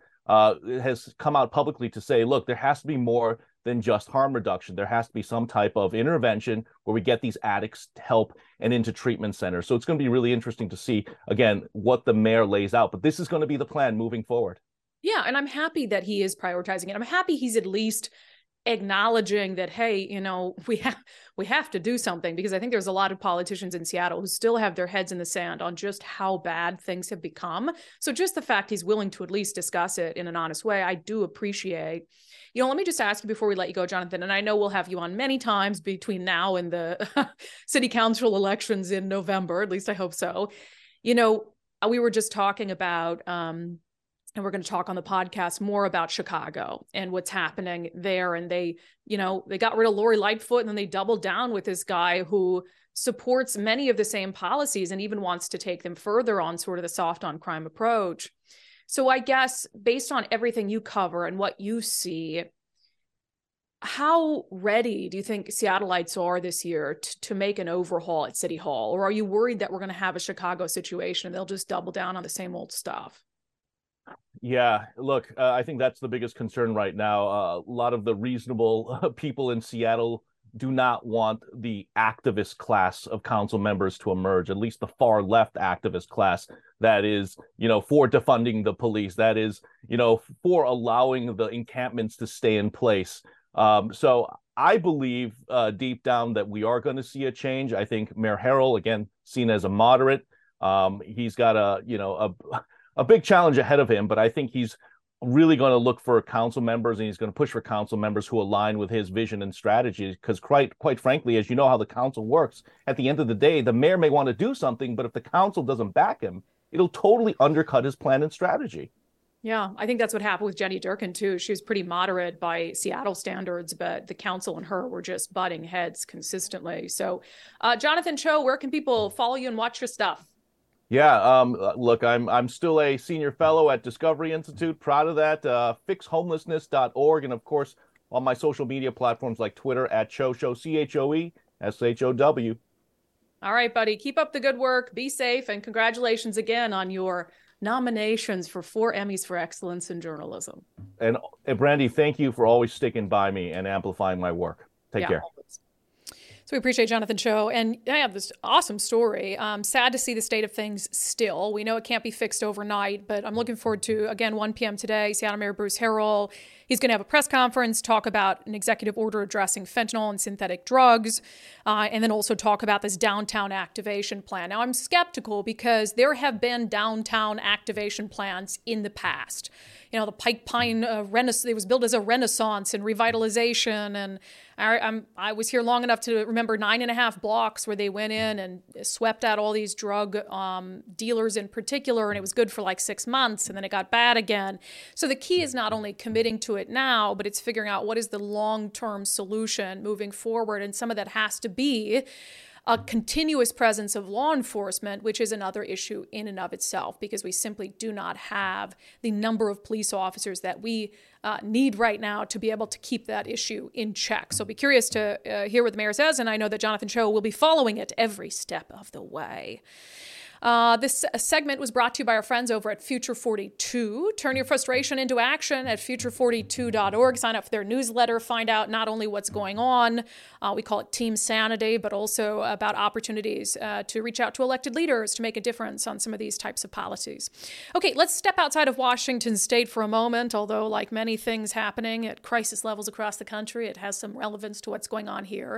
has come out publicly to say, look, there has to be more than just harm reduction. There has to be some type of intervention where we get these addicts help and into treatment centers. So it's going to be really interesting to see, again, what the mayor lays out. But this is going to be the plan moving forward. Yeah, and I'm happy that he is prioritizing it. I'm happy he's at least acknowledging that, hey, we have to do something, because I think there's a lot of politicians in Seattle who still have their heads in the sand on just how bad things have become. So just the fact he's willing to at least discuss it in an honest way, I do appreciate. Let me just ask you before we let you go, Jonathan, and I know we'll have you on many times between now and the city council elections in November, at least I hope so. We were just talking about, and we're going to talk on the podcast more about Chicago and what's happening there. And they got rid of Lori Lightfoot, and then they doubled down with this guy who supports many of the same policies and even wants to take them further on sort of the soft on crime approach. So I guess based on everything you cover and what you see, how ready do you think Seattleites are this year to make an overhaul at City Hall? Or are you worried that we're going to have a Chicago situation and they'll just double down on the same old stuff? Yeah, look, I think that's the biggest concern right now. A lot of the reasonable people in Seattle do not want the activist class of council members to emerge, at least the far left activist class that is, for defunding the police, that is, for allowing the encampments to stay in place. So I believe deep down that we are going to see a change. I think Mayor Harrell, again, seen as a moderate, he's got a big challenge ahead of him, but I think he's really going to look for council members, and he's going to push for council members who align with his vision and strategy. Because quite frankly, as you know how the council works, at the end of the day, the mayor may want to do something, but if the council doesn't back him, it'll totally undercut his plan and strategy. Yeah, I think that's what happened with Jenny Durkan, too. She was pretty moderate by Seattle standards, but the council and her were just butting heads consistently. So, Jonathan Cho, where can people follow you and watch your stuff? Yeah, look, I'm still a senior fellow at Discovery Institute. Proud of that. Fixhomelessness.org. And, of course, on my social media platforms like Twitter at ChoShow, CHOESHOW. All right, buddy. Keep up the good work. Be safe. And congratulations again on your nominations for 4 Emmys for Excellence in Journalism. And Brandy, thank you for always sticking by me and amplifying my work. Take care. Always. So we appreciate Jonathan Cho. And I have this awesome story. Sad to see the state of things still. We know it can't be fixed overnight, but I'm looking forward to, again, 1 p.m. today, Seattle Mayor Bruce Harrell. He's going to have a press conference, talk about an executive order addressing fentanyl and synthetic drugs, and then also talk about this downtown activation plan. Now, I'm skeptical because there have been downtown activation plans in the past. You know, the Pike Pine Renaissance, it was built as a renaissance and revitalization. And I was here long enough to remember 9.5 blocks where they went in and swept out all these drug dealers in particular. And it was good for like 6 months, and then it got bad again. So the key is not only committing to it now, but it's figuring out what is the long-term solution moving forward. And some of that has to be a continuous presence of law enforcement, which is another issue in and of itself, because we simply do not have the number of police officers that we need right now to be able to keep that issue in check. So be curious to hear what the mayor says, and I know that Jonathan Cho will be following it every step of the way. This segment was brought to you by our friends over at Future 42. Turn your frustration into action at future42.org. Sign up for their newsletter. Find out not only what's going on, we call it Team Sanity, but also about opportunities to reach out to elected leaders to make a difference on some of these types of policies. Okay, let's step outside of Washington State for a moment, although like many things happening at crisis levels across the country, it has some relevance to what's going on here.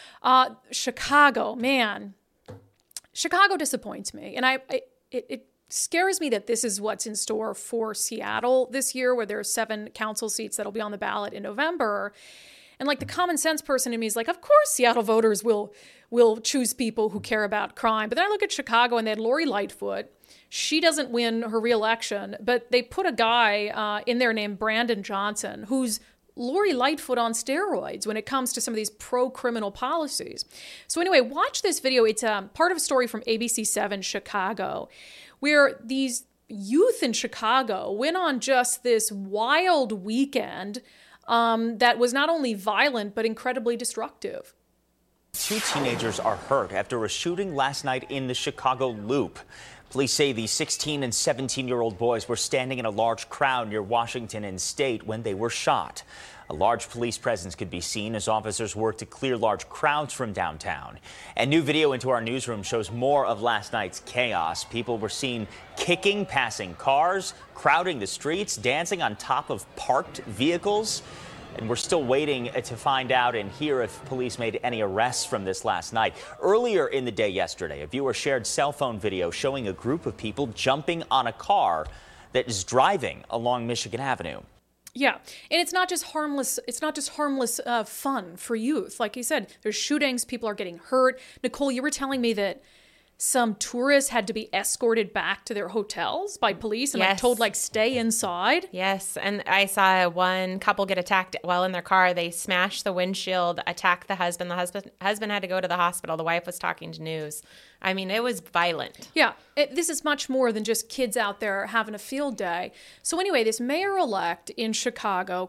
Chicago, man. Chicago disappoints me, and it scares me that this is what's in store for Seattle this year, where there are 7 council seats that'll be on the ballot in November. And like the common sense person in me is like, of course Seattle voters will choose people who care about crime. But then I look at Chicago and they had Lori Lightfoot. She doesn't win her reelection, but they put a guy in there named Brandon Johnson, who's Lori Lightfoot on steroids when it comes to some of these pro-criminal policies. So anyway, watch this video. It's part of a story from ABC7 Chicago, where these youth in Chicago went on just this wild weekend that was not only violent, but incredibly destructive. 2 teenagers are hurt after a shooting last night in the Chicago Loop. Police say the 16 and 17-year-old boys were standing in a large crowd near Washington and State when they were shot. A large police presence could be seen as officers work to clear large crowds from downtown. And new video into our newsroom shows more of last night's chaos. People were seen kicking passing cars, crowding the streets, dancing on top of parked vehicles. And we're still waiting to find out and hear if police made any arrests from this last night. Earlier in the day yesterday, a viewer shared cell phone video showing a group of people jumping on a car that is driving along Michigan Avenue. Yeah, and it's not just harmless. It's not just harmless fun for youth. Like you said, there's shootings. People are getting hurt. Nicole, you were telling me that some tourists had to be escorted back to their hotels by police and like told like stay inside. Yes, and I saw one couple get attacked while in their car. They smashed the windshield, attacked the husband. The husband had to go to the hospital. The wife was talking to news. I mean, it was violent. Yeah, this is much more than just kids out there having a field day. So anyway, this mayor-elect in Chicago,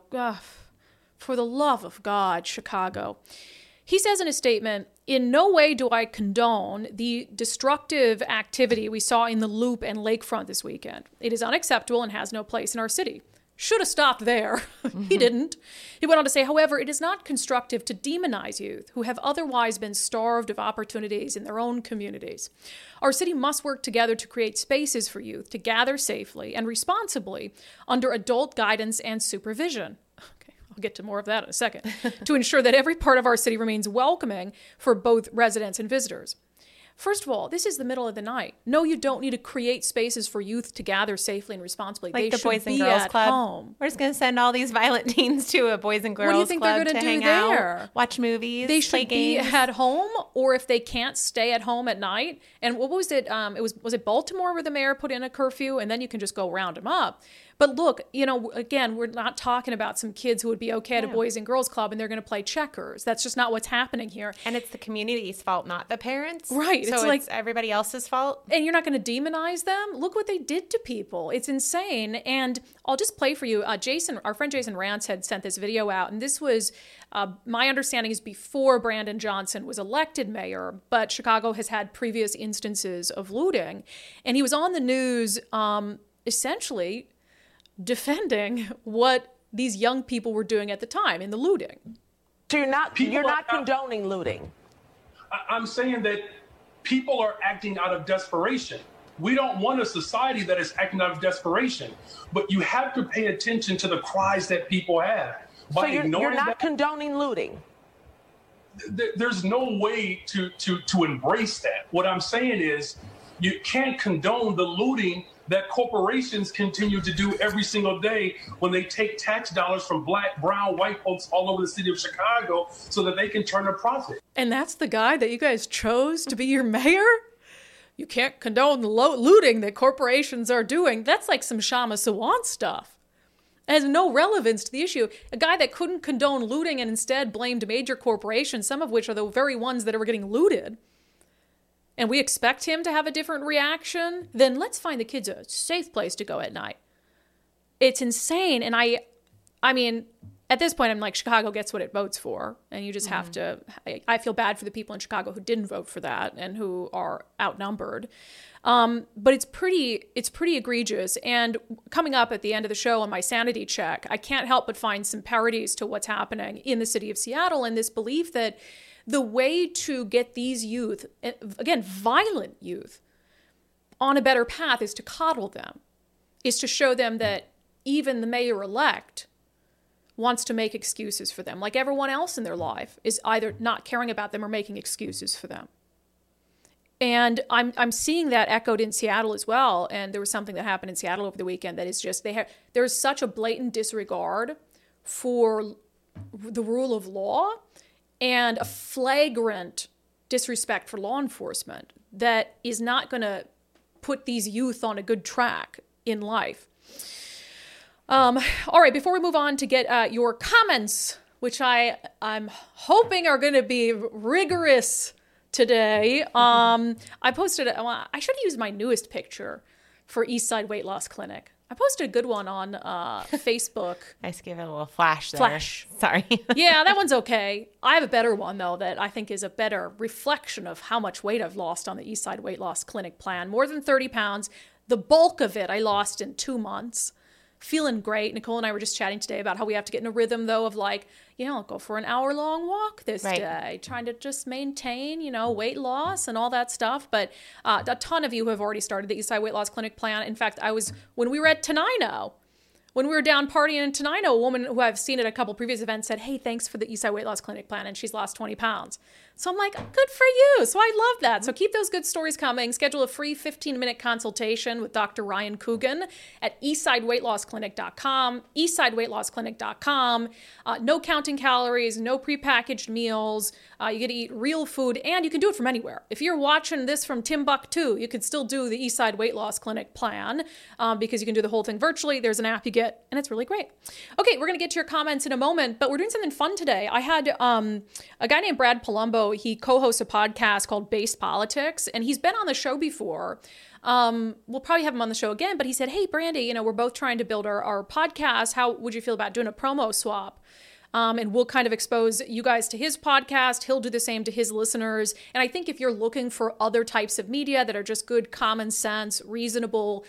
for the love of God, Chicago, he says in a statement, "In no way do I condone the destructive activity we saw in the Loop and Lakefront this weekend. It is unacceptable and has no place in our city." Should have stopped there. He didn't. He went on to say, however, it is not constructive to demonize youth who have otherwise been starved of opportunities in their own communities. Our city must work together to create spaces for youth to gather safely and responsibly under adult guidance and supervision. I'll get to more of that in a second, to ensure that every part of our city remains welcoming for both residents and visitors. First of all, this is the middle of the night. No, you don't need to create spaces for youth to gather safely and responsibly. Like they the Boys and be Girls at Club. Home. We're just going to send all these violent teens to a Boys and Girls Club. What do you think they're going to do hang there? Out, watch movies, they should play games. be at home, or if they can't stay at home at night. And what was it? Was it Baltimore where the mayor put in a curfew, and then you can just go round them up. But look, again, we're not talking about some kids who would be okay at a Boys and Girls Club and they're going to play checkers. That's just not what's happening here. And it's the community's fault, not the parents. Right. So it's everybody else's fault. And you're not going to demonize them? Look what they did to people. It's insane. And I'll just play for you. Our friend Jason Rantz had sent this video out. And this was, my understanding is before Brandon Johnson was elected mayor. But Chicago has had previous instances of looting. And he was on the news essentially defending what these young people were doing at the time in the looting. So you're not condoning looting. I'm saying that people are acting out of desperation. We don't want a society that is acting out of desperation, but you have to pay attention to the cries that people have. So you're not condoning looting. There's no way to embrace that. What I'm saying is you can't condone the looting that corporations continue to do every single day when they take tax dollars from black, brown, white folks all over the city of Chicago so that they can turn a profit. And that's the guy that you guys chose to be your mayor? You can't condone the looting that corporations are doing. That's like some Shama Sawant stuff. It has no relevance to the issue. A guy that couldn't condone looting and instead blamed major corporations, some of which are the very ones that are getting looted, and we expect him to have a different reaction, then let's find the kids a safe place to go at night. It's insane. And I mean, at this point, I'm like, Chicago gets what it votes for. And you just have to, I feel bad for the people in Chicago who didn't vote for that and who are outnumbered. But it's pretty egregious. And coming up at the end of the show on my sanity check, I can't help but find some parodies to what's happening in the city of Seattle and this belief that the way to get these youth, again, violent youth, on a better path is to coddle them, is to show them that even the mayor-elect wants to make excuses for them, like everyone else in their life is either not caring about them or making excuses for them. And I'm seeing that echoed in Seattle as well. And there was something that happened in Seattle over the weekend that is just, there's such a blatant disregard for the rule of law and a flagrant disrespect for law enforcement that is not going to put these youth on a good track in life. All right, before we move on to get your comments, which I'm hoping are going to be rigorous today, I posted, I should have used my newest picture for Eastside Weight Loss Clinic. I posted a good one on Facebook. I just gave it a little flash there. Flash. Sorry. Yeah, that one's okay. I have a better one, though, that I think is a better reflection of how much weight I've lost on the Eastside Weight Loss Clinic plan. More than 30 pounds. The bulk of it I lost in 2 months. Feeling great. Nicole and I were just chatting today about how we have to get in a rhythm, though, of like, I'll go for an hour-long walk this day, trying to just maintain, weight loss and all that stuff. But a ton of you have already started the Eastside Weight Loss Clinic plan. In fact, when we were at Tenino, when we were down partying in Tenino, a woman who I've seen at a couple previous events said, hey, thanks for the Eastside Weight Loss Clinic plan, and she's lost 20 pounds. So I'm like, good for you. So I love that. So keep those good stories coming. Schedule a free 15-minute consultation with Dr. Ryan Coogan at eastsideweightlossclinic.com, eastsideweightlossclinic.com. No counting calories, no prepackaged meals. You get to eat real food, and you can do it from anywhere. If you're watching this from Timbuktu, you could still do the Eastside Weight Loss Clinic plan because you can do the whole thing virtually. There's an app you get, and it's really great. Okay, we're going to get to your comments in a moment, but we're doing something fun today. I had a guy named Brad Palumbo. He co-hosts a podcast called Based Politics, and he's been on the show before. We'll probably have him on the show again, but he said, hey, Brandy, we're both trying to build our podcast. How would you feel about doing a promo swap? And we'll kind of expose you guys to his podcast. He'll do the same to his listeners. And I think if you're looking for other types of media that are just good, common sense, reasonable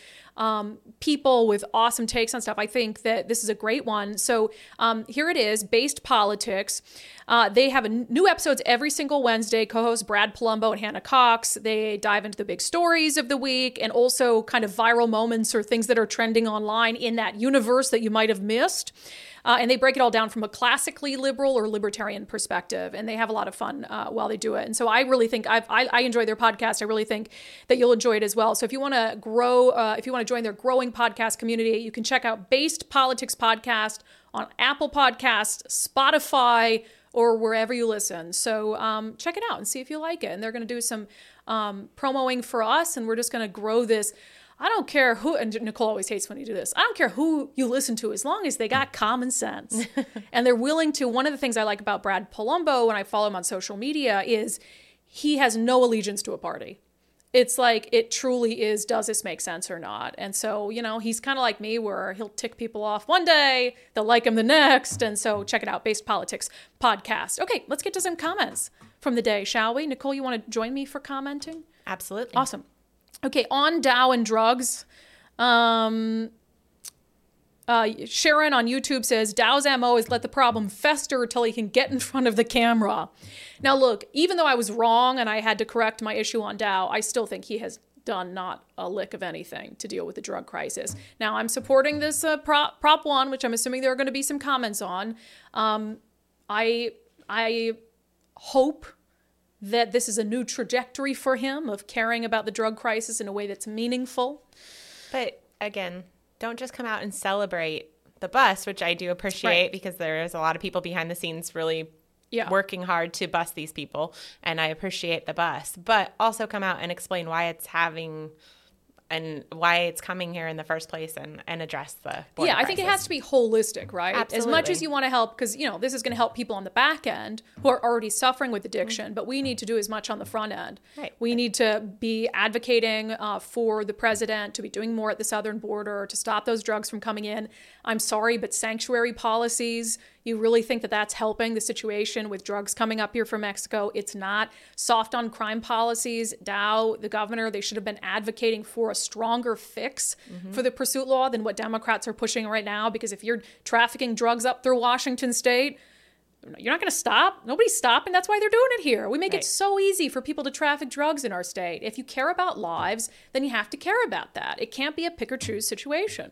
people with awesome takes on stuff, I think that this is a great one. So here it is, Based Politics. They have new episodes every single Wednesday. Co-hosts Brad Palumbo and Hannah Cox. They dive into the big stories of the week and also kind of viral moments or things that are trending online in that universe that you might have missed. And they break it all down from a classically liberal or libertarian perspective. And they have a lot of fun while they do it. And so I really think I enjoy their podcast. I really think that you'll enjoy it as well. So if you want to grow, if you want to join their growing podcast community, you can check out Based Politics Podcast on Apple Podcasts, Spotify, or wherever you listen. So check it out and see if you like it. And they're going to do some promoing for us, and we're just going to grow this. I don't care who, and Nicole always hates when you do this, I don't care who you listen to as long as they got common sense. And they're willing to, one of the things I like about Brad Palumbo when I follow him on social media is he has no allegiance to a party. It's like, it truly is, does this make sense or not? And so, you know, he's kind of like me where he'll tick people off one day, they'll like him the next. And so check it out, Based Politics Podcast. Okay, let's get to some comments from the day, shall we? Nicole, you want to join me for commenting? Absolutely. Awesome. Okay, on Dow and drugs. Sharon on YouTube says, Dow's MO is let the problem fester until he can get in front of the camera. Now, look, even though I was wrong and I had to correct my issue on Dow, I still think he has done not a lick of anything to deal with the drug crisis. Now, I'm supporting this Prop 1, which I'm assuming there are going to be some comments on. I hope that this is a new trajectory for him of caring about the drug crisis in a way that's meaningful. But again, don't just come out and celebrate the bust, which I do appreciate because there is a lot of people behind the scenes really working hard to bust these people. And I appreciate the bust, but also come out and explain why it's having and why it's coming here in the first place and address the border I think it has to be holistic, right? Absolutely. As much as you want to help, because, you know, this is going to help people on the back end who are already suffering with addiction, but we need to do as much on the front end. Right. We need to be advocating for the president to be doing more at the southern border to stop those drugs from coming in. I'm sorry, but sanctuary policies, you really think that that's helping the situation with drugs coming up here from Mexico? It's not. Soft on crime policies. Dow, the governor, they should have been advocating for a stronger fix for the pursuit law than what Democrats are pushing right now. Because if you're trafficking drugs up through Washington state, you're not going to stop. Nobody's stopping. That's why they're doing it here. We make it so easy for people to traffic drugs in our state. If you care about lives, then you have to care about that. It can't be a pick or choose situation.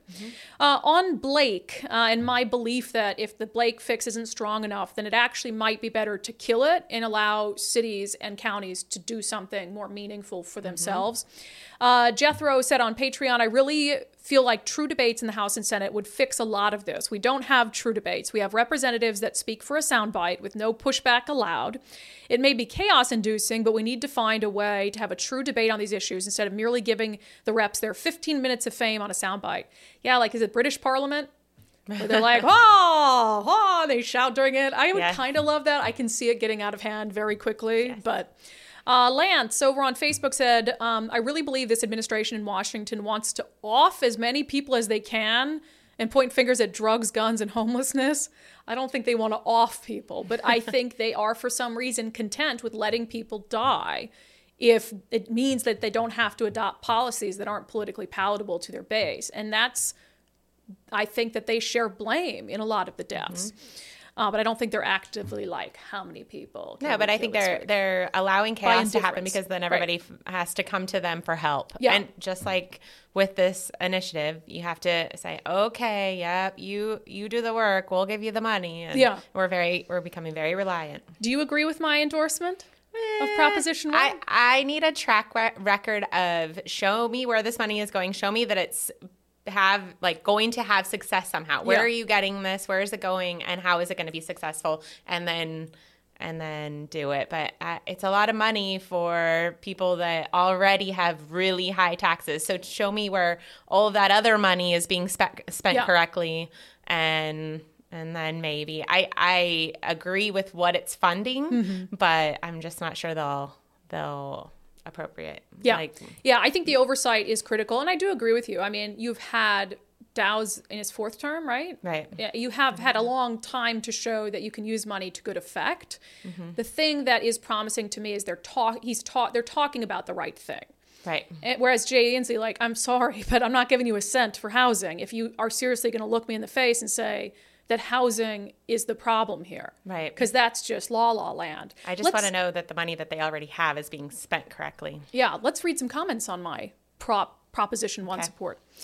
On Blake, and my belief that if the Blake fix isn't strong enough, then it actually might be better to kill it and allow cities and counties to do something more meaningful for themselves. Jethro said on Patreon, I really feel like true debates in the House and Senate would fix a lot of this. We don't have true debates. We have representatives that speak for a soundbite with no pushback allowed. It may be chaos-inducing, but we need to find a way to have a true debate on these issues instead of merely giving the reps their 15 minutes of fame on a soundbite. Yeah, like, is it British Parliament? Where they're like, oh, oh, they shout during it. I would kind of love that. I can see it getting out of hand very quickly, but... Lance over on Facebook said, I really believe this administration in Washington wants to off as many people as they can and point fingers at drugs, guns, and homelessness. I don't think they want to off people, but I think they are for some reason content with letting people die if it means that they don't have to adopt policies that aren't politically palatable to their base. And that's, I think that they share blame in a lot of the deaths. But I don't think they're actively like, how many people? No, but I think they're allowing chaos to happen because then everybody has to come to them for help. Yeah. And just like with this initiative, you have to say, okay, yep, you do the work, we'll give you the money. And we're becoming very reliant. Do you agree with my endorsement of Proposition 1? I need a track record of show me where this money is going. Show me that it's going to have success somehow. Where are you getting this? Where is it going? And how is it going to be successful? And then do it. But it's a lot of money for people that already have really high taxes. So show me where all of that other money is being spent correctly. And then maybe I agree with what it's funding, but I'm just not sure they'll appropriate. I think the oversight is critical, and I do agree with you. I mean, you've had Dow's in his fourth term, right? Right. Yeah, you have had a long time to show that you can use money to good effect. The thing that is promising to me is they're talking about the right thing. Right. Whereas Jay Inslee, like, I'm sorry, but I'm not giving you a cent for housing. If you are seriously going to look me in the face and say that housing is the problem here. Right. Because that's just la land. I just want to know that the money that they already have is being spent correctly. Yeah. Let's read some comments on my Proposition 1 support.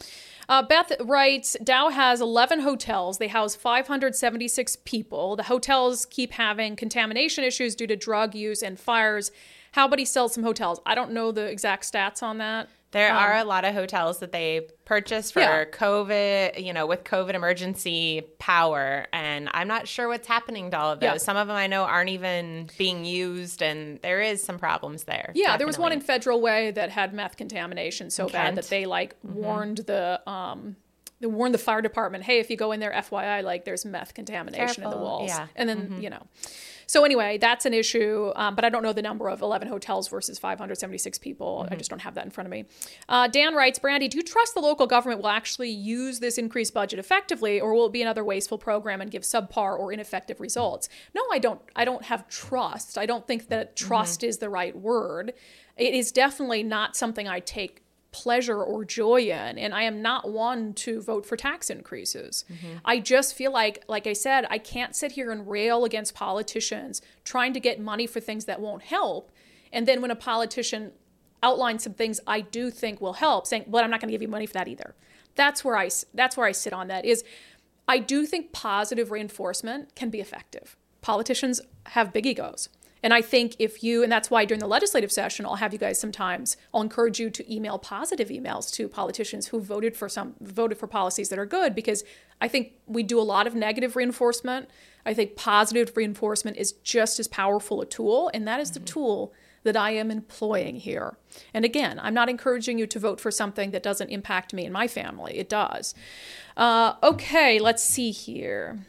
Beth writes, Dow has 11 hotels. They house 576 people. The hotels keep having contamination issues due to drug use and fires. How about he sells some hotels? I don't know the exact stats on that. There are a lot of hotels that they purchased for COVID, with COVID emergency power. And I'm not sure what's happening to all of those. Yeah. Some of them I know aren't even being used, and there is some problems there. Yeah, there was one in Federal Way that had meth contamination so bad that they warned the fire department, hey, if you go in there, FYI, there's meth contamination in the walls. Yeah. And then, So anyway, that's an issue, but I don't know the number of 11 hotels versus 576 people. I just don't have that in front of me. Dan writes, Brandy, do you trust the local government will actually use this increased budget effectively, or will it be another wasteful program and give subpar or ineffective results? No, I don't have trust. I don't think that trust is the right word. It is definitely not something I take pleasure or joy in, and I am not one to vote for tax increases. I just feel like I said, I can't sit here and rail against politicians trying to get money for things that won't help, and then when a politician outlines some things I do think will help, saying, well, I'm not going to give you money for that either. That's where I sit on that. Is I do think positive reinforcement can be effective. Politicians have big egos. And I think and that's why during the legislative session, I'll have you guys sometimes, I'll encourage you to email positive emails to politicians who voted for policies that are good, because I think we do a lot of negative reinforcement. I think positive reinforcement is just as powerful a tool, and that is the tool that I am employing here. And again, I'm not encouraging you to vote for something that doesn't impact me and my family. It does. Okay, let's see here.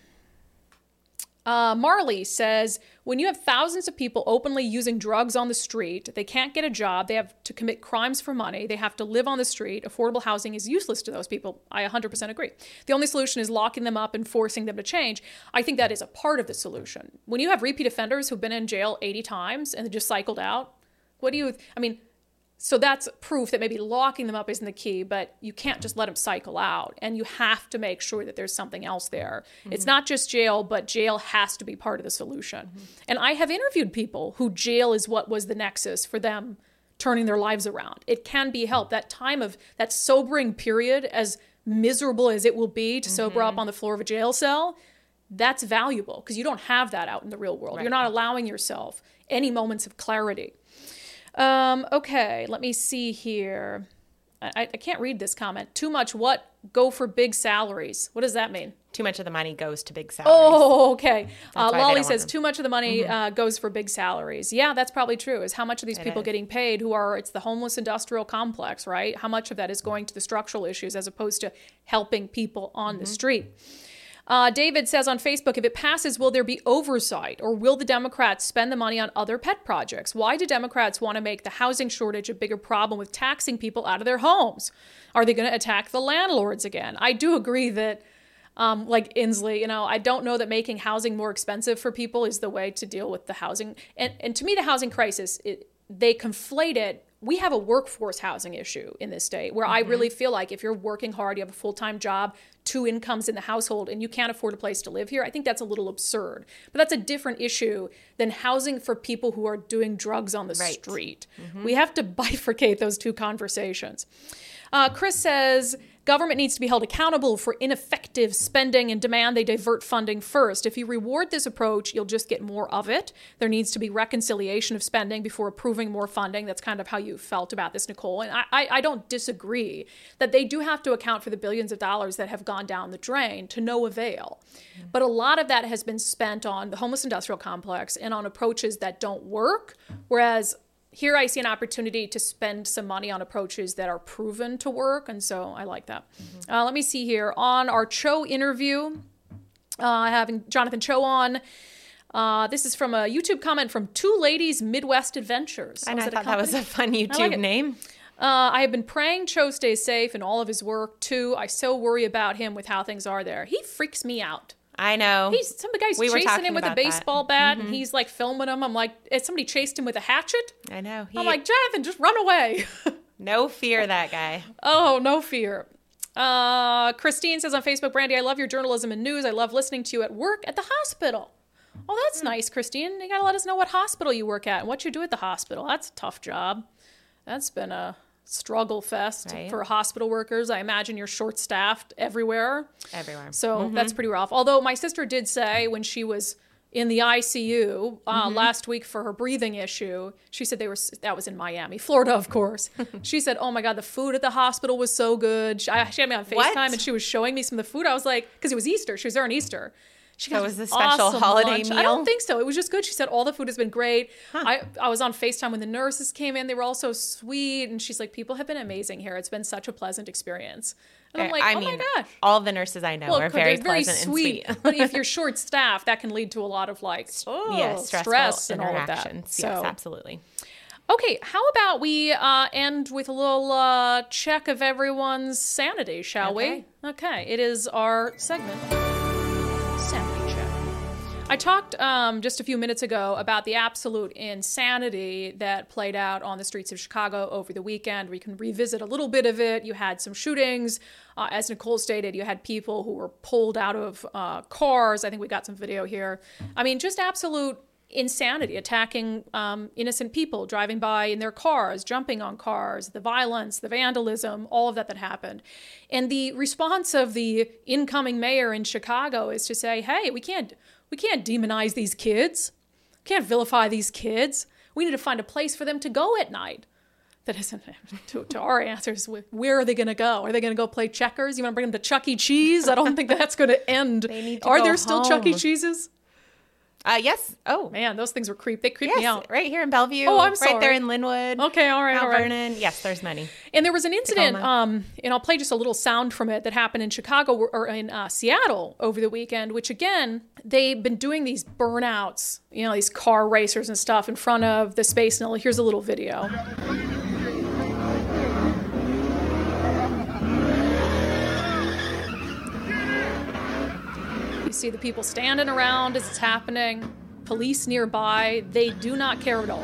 Marley says, when you have thousands of people openly using drugs on the street, they can't get a job, they have to commit crimes for money, they have to live on the street, affordable housing is useless to those people. I 100% agree. The only solution is locking them up and forcing them to change. I think that is a part of the solution. When you have repeat offenders who've been in jail 80 times and just cycled out, so that's proof that maybe locking them up isn't the key, but you can't just let them cycle out, and you have to make sure that there's something else there. It's not just jail, but jail has to be part of the solution. And I have interviewed people who jail is what was the nexus for them turning their lives around. It can be helped. That time of that sobering period, as miserable as it will be to sober up on the floor of a jail cell, that's valuable because you don't have that out in the real world. Right. You're not allowing yourself any moments of clarity. Okay, let me see here. I can't read this comment. Too much what? Go for big salaries. What does that mean? Too much of the money goes to big salaries. Oh, okay. Lolly says too much of the money goes for big salaries. Yeah, that's probably true. Is how much of these people getting paid it's the homeless industrial complex, right? How much of that is going to the structural issues as opposed to helping people on the street? David says on Facebook, if it passes, will there be oversight, or will the Democrats spend the money on other pet projects? Why do Democrats want to make the housing shortage a bigger problem with taxing people out of their homes? Are they going to attack the landlords again? I do agree that, like Inslee, I don't know that making housing more expensive for people is the way to deal with the housing. And to me, the housing crisis, they conflate it. We have a workforce housing issue in this state where I really feel like if you're working hard, you have a full-time job, 2 incomes in the household, and you can't afford a place to live here, I think that's a little absurd. But that's a different issue than housing for people who are doing drugs on the street. We have to bifurcate those two conversations. Chris says, government needs to be held accountable for ineffective spending and demand they divert funding first. If you reward this approach, you'll just get more of it. There needs to be reconciliation of spending before approving more funding. That's kind of how you felt about this, Nicole. And I don't disagree that they do have to account for the billions of dollars that have gone down the drain to no avail. But a lot of that has been spent on the homeless industrial complex and on approaches that don't work, whereas here I see an opportunity to spend some money on approaches that are proven to work, and so I like that. Let me see here. On our Cho interview, having Jonathan Cho on, this is from a YouTube comment from Two Ladies Midwest Adventures. I thought that was a fun YouTube name. I have been praying Cho stays safe in all of his work, too. I so worry about him with how things are there. He freaks me out. I know. Some guy's chasing him with a baseball bat, and he's like filming him. I'm like, somebody chased him with a hatchet? I know. I'm like, Jonathan, just run away. No fear, that guy. Oh, no fear. Christine says on Facebook, Brandy, I love your journalism and news. I love listening to you at work at the hospital. Oh, that's nice, Christine. You got to let us know what hospital you work at and what you do at the hospital. That's a tough job. That's been struggle fest for hospital workers. I imagine you're short-staffed everywhere. So that's pretty rough. Although my sister did say when she was in the ICU last week for her breathing issue, she said that was in Miami, Florida, of course. She said, oh my God, the food at the hospital was so good. She had me on FaceTime and she was showing me some of the food. I was like, because it was Easter. She was there on Easter. She got was a special holiday lunch. meal? I don't think so. It was just good. She said all the food has been great. I was on FaceTime when the nurses came in. They were all so sweet. And she's like, people have been amazing here. It's been such a pleasant experience. And I'm like, my gosh. All of the nurses I know are very pleasant and sweet. But if you're short-staffed, that can lead to a lot of stress and all of that. Yes, absolutely. Okay, how about we end with a little check of everyone's sanity, shall we? Okay, it is our segment. Sanity check. I talked just a few minutes ago about the absolute insanity that played out on the streets of Chicago over the weekend. We can revisit a little bit of it. You had some shootings. As Nicole stated, you had people who were pulled out of cars. I think we got some video here. I mean, just absolute insanity, attacking innocent people, driving by in their cars, jumping on cars, the violence, the vandalism, all of that happened. And the response of the incoming mayor in Chicago is to say, hey, we can't demonize these kids. We can't vilify these kids. We need to find a place for them to go at night. That isn't to our answers. Where are they going to go? Are they going to go play checkers? You want to bring them to Chuck E. Cheese? I don't think that's going to end. Are there still Chuck E. Cheeses? Yes. Oh, man, those things were They creeped me out. Right here in Bellevue. Oh, I'm sorry. Right there in Linwood. Okay, all right, Mount Vernon. Yes, there's many. And there was an incident, and I'll play just a little sound from it that happened in Chicago or in Seattle over the weekend, which again, they've been doing these burnouts, these car racers and stuff in front of the Space Needle. Here's a little video. You see the people standing around as it's happening, police nearby. They do not care at all.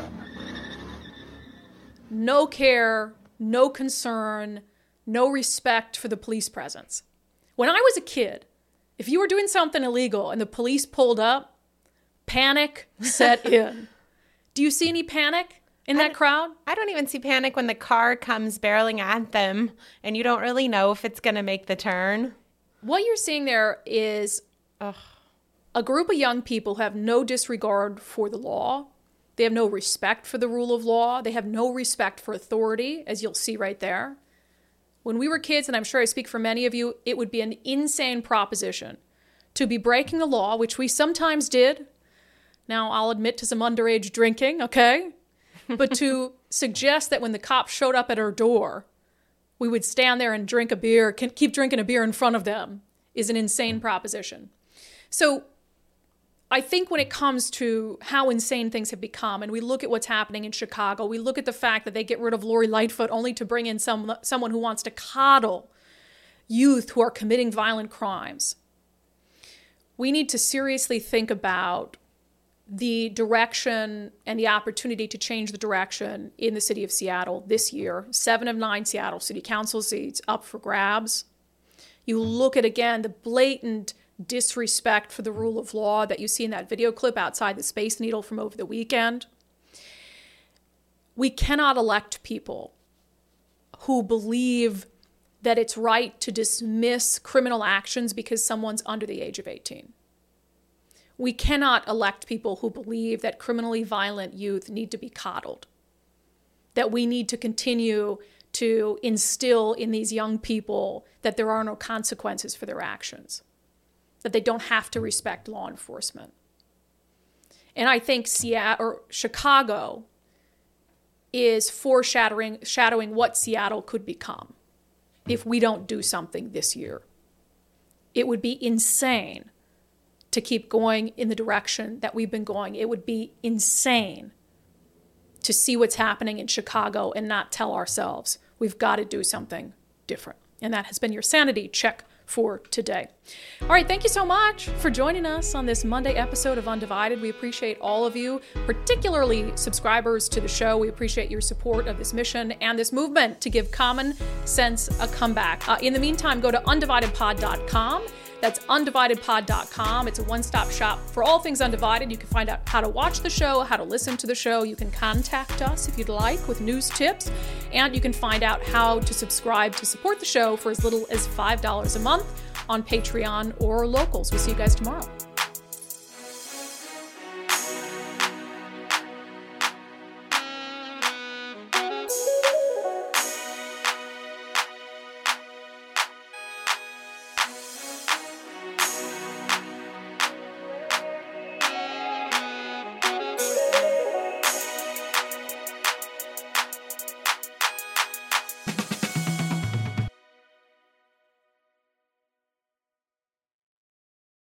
No care, no concern, no respect for the police presence. When I was a kid, if you were doing something illegal and the police pulled up, panic set in. Do you see any panic in that crowd? I don't even see panic when the car comes barreling at them and you don't really know if it's going to make the turn. What you're seeing there is a group of young people who have no disregard for the law. They have no respect for the rule of law. They have no respect for authority, as you'll see right there. When we were kids, and I'm sure I speak for many of you, it would be an insane proposition to be breaking the law, which we sometimes did. Now, I'll admit to some underage drinking, okay? But to suggest that when the cops showed up at our door, we would stand there and drink a beer, keep drinking a beer in front of them, is an insane proposition. So I think when it comes to how insane things have become, and we look at what's happening in Chicago, we look at the fact that they get rid of Lori Lightfoot only to bring in someone who wants to coddle youth who are committing violent crimes. We need to seriously think about the direction and the opportunity to change the direction in the city of Seattle this year. 7 of 9 Seattle City Council seats up for grabs. You look at, again, the blatant disrespect for the rule of law that you see in that video clip outside the Space Needle from over the weekend. We cannot elect people who believe that it's right to dismiss criminal actions because someone's under the age of 18. We cannot elect people who believe that criminally violent youth need to be coddled, that we need to continue to instill in these young people that there are no consequences for their actions, that they don't have to respect law enforcement. And I think Chicago is foreshadowing what Seattle could become if we don't do something this year. It would be insane to keep going in the direction that we've been going. It would be insane to see what's happening in Chicago and not tell ourselves we've got to do something different. And that has been your sanity check for today. All right, thank you so much for joining us on this Monday episode of Undivided. We appreciate all of you, particularly subscribers to the show. We appreciate your support of this mission and this movement to give common sense a comeback. In the meantime, go to undividedpod.com. That's undividedpod.com. It's a one-stop shop for all things Undivided. You can find out how to watch the show, how to listen to the show. You can contact us if you'd like with news tips, and you can find out how to subscribe to support the show for as little as $5 a month on Patreon or Locals. We'll see you guys tomorrow.